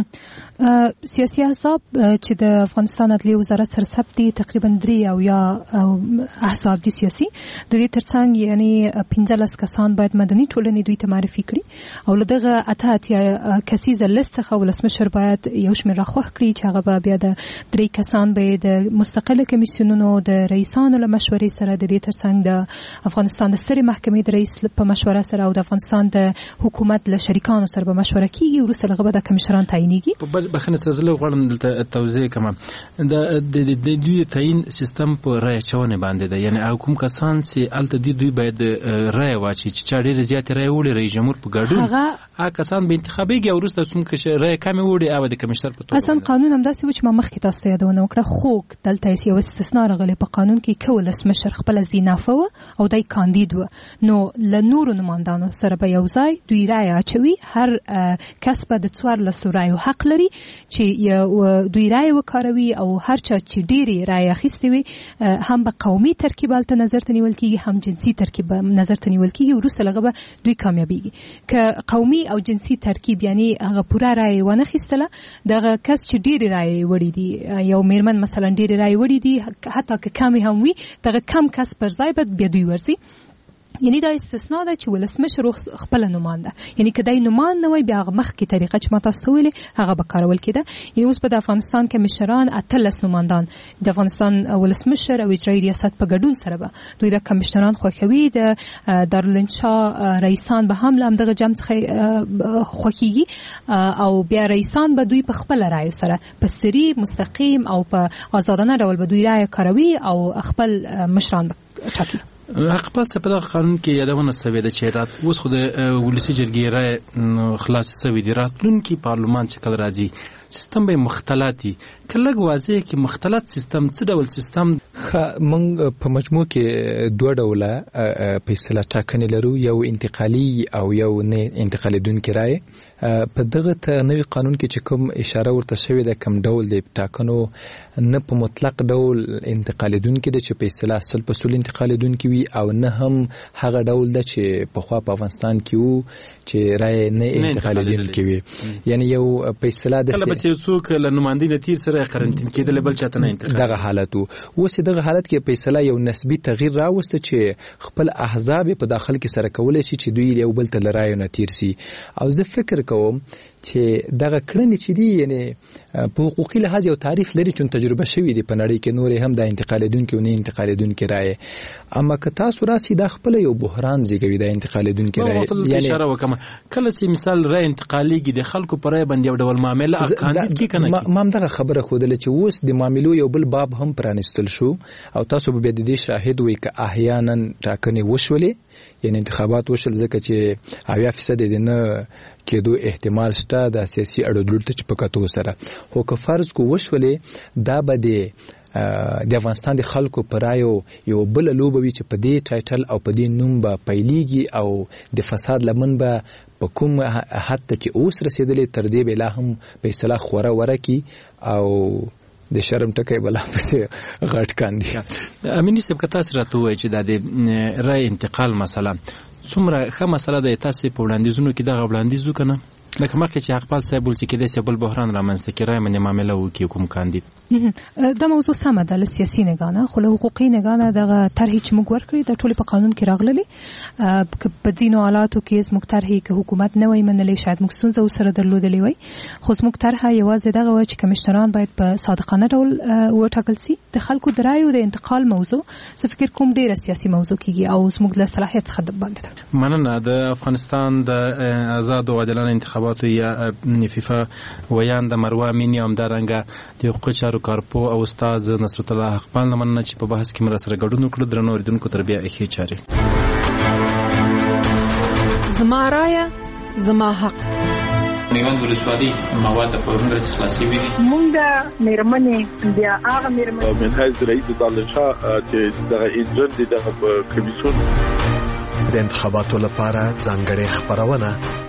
سیاسي احزاب چې د افغانستان عدلي وزارت سره ثبت دي تقریبا درې او یا احزاب دي سیاسي، د دې ترڅنګ یعنی پنځلس کسان باید مدني ټولنې دوی ته معرفي کړي او له دغه اته اتیا کسیزه لیست څخه ولسمشر باید یو شمېر راخوښ کړي چې هغه به بیا د درې کسان به د مستقله کمیسیونونو د رئیسانو له مشورې سره، د دې ترڅنګ د افغانستان د سترې محکمې د رئیس په مشوره سره او د افغانستان د حکومت له شریکانو سره به مشوره کیږي، وروسته هغه به د کمشنران تعیینیږي. په بخنه سزله غواړم دلته توضیح کوم. د د دوی تعیین سیستم په رای چونه باندې ده، یعنی حکوم کسان چې الته دی دوی باید رای واچي چې چا ډیر زیات رای وړي رئیس جمهور په ګډون هغه کسان به انتخابيږي او وروسته څومره رای کم وړي او د کمشنر په توګه. اصلا قانون هم داسې و چې ما مخکې تاسو ته یادونه وکړه، خو دلته یو استثناء راغلی په قانون کې چې ولسمشر خپل زینافه و او دای کاندید و، نو له نورو نمائندانو سره به یو ځای دوی رای اچوي، هر کس به د څوارلسو رایو حق لري چې دوی رای وکاروي او هر چا چې ډېری رای اخیستې وي هم به قومي ترکیب هلته نظر ته نیول کېږي، هم جنسي ترکیب نظر ته نیول کېږي، وروسته هغه به دوی کامیابیږي. که قومي او جنسي ترکیب یعنی هغه پوره رای ونه خیستله، دغه کس چې ډېری رای وړي دي، یو میرمن مثلا ډېری رای وړي دي، حتی که کمی هم وي، دغه کم کس پر ځای به بیا دوی ورځي. یعنی دا استثناء ده چې ولسمشر خپل نماینده، یعنی کدی نماینده وي بیا مخکې طریقه چې ما تاسو ته ویلې هغه به کارول کېده. یعنی اوس په افغانستان کې مشران اتلس نمایندان د افغانستان ولسمشر او اجرایي ریاست په ګډون سره به دوی د کمشنران خوښوي، د دارالانشا رئیسان به هم لم دغه جمع څخه خوښيږي او بیا رئیسان به دوی په خپل رائے سره په سری مستقیم او په آزادانه ډول به دوی رائے کاروي او خپل مشران ټاکي. حقیقت څه په دغه قانون کې یادونه شوې ده چې رات اوس خو د ولسی جرګې رای خلاص شوی دی، راتلونکي پارلمان چې کله راځي سیستم به مختلطي کله واضح کې مختلط سیستم څه ډول سیستم موږ په مجموع کې دوه ډوله فیصله ټاکنې لرو، یو انتقالي او یو نه انتقالي دونکو رای. په دغه ته نوی قانون کې چې کوم اشاره ورته شوې ده کوم ډول د ټاکنو نه په مطلق ډول انتقالي دونکو ده چې په اصطلاح سل په سل انتقالي دونکو وي او نه هم هغه ډول ده چې په خوا په افغانستان کې وو چې رای نه انتقالي دونکو وي. یعنی یو په اصطلاح د چې څوک له نمائندې تیر سره قرنټین کېدل بل چاته نه انتقال دغه حالت اوس دغه حالت کې فیصله یو نسبی تغییر راوسته چې خپل احزاب په داخل کې سره کولای شي چې دوی یو بل ته لرایو نه تیر سي او زه فکر کوم چې دغه کړنې چې دی یعنی په حقوقي لحاظ یو تعریف لري چې تجربه شوی دی په نړۍ کې نور هم د انتقالیدونکو او نه انتقالیدونکو رائے اما که تاسو راسي د خپل یو بحران زیږوي د انتقالیدونکو رائے یعنی اشاره وکم کله چې مثال رائے انتقالیږي د خلکو پر باندې یو ډول معاملې کاندید کی کنه ما هم دغه خبره خوده چې اوس د معاملو یو بل باب هم پرانستل شو او تاسو به د دې شاهد وي ک احیانا ټاکنې وشولې یعنی انتخابات وشل ځکه چې اویا فیصد د نه کېدو احتمال شته د سیاسي اړودوړ ته چې پکاتو سره خو که فرض کو وشولې دا به د افغانستان د خلکو پرایو یو بل لوبوي چې په دې ټایټل او په دې نوم به پیلېږي او د فساد لمن به په کوم حتی چې اوس رسیدلې تر دې بلا هم په اصطلاح خوره ورکی او د شرم ټکي بلا پسې غټ کاندي امینی صاحب که تاسو راته وایي چې د رای انتقال مسله څومره ښه مسله ده تاسو په وړاندیزونو کې دغه وړاندیزو کنه لکه مخکې چې حقپال صاحب ول چې کېدای شي بل بحران رامنځته کړي رای باندې معامله وکړي کوم کاندید دا موضوع سمه ده له سیاسي نگاه خو له حقوقي نگاه دغه طرحې چې موږ ورکړي د ټولو په قانون کې راغلي په ځینو حالاتو کې زموږ طرحې کې حکومت نه وای منلې شاید موږ ستونزه ورسره درلودلې وای خو زموږ طرحه یوازې دغه وای چې کمشنران باید په صادقانه ډول وټاکل سي د خلکو د رایو د انتقال موضوع زه فکر کوم ډیره سیاسي موضوع کیږي او زموږ له صلاحیت څخه د باندې مننه د افغانستان د آزاد او عادلانه انتخاباتو یا فیفا ویان د مروه امینی هم دارنګه د حقوق چارو کارپو او استاد نصرت الله حقپال مننه چې په بحث کې مر سره ګډون وکړو درنو اوریدونکو تر بیا اخی چاري زما رایه زما حق میوند ولسوالۍ مواد په ورنګر خلاصي وي مونږه مېرمنې بیا هغه مېرمنې من حیث رئیس دانشا چې دغه ایجنټ دغه کمیسیون د انتخاباتو لپاره ځانګړې خبرونه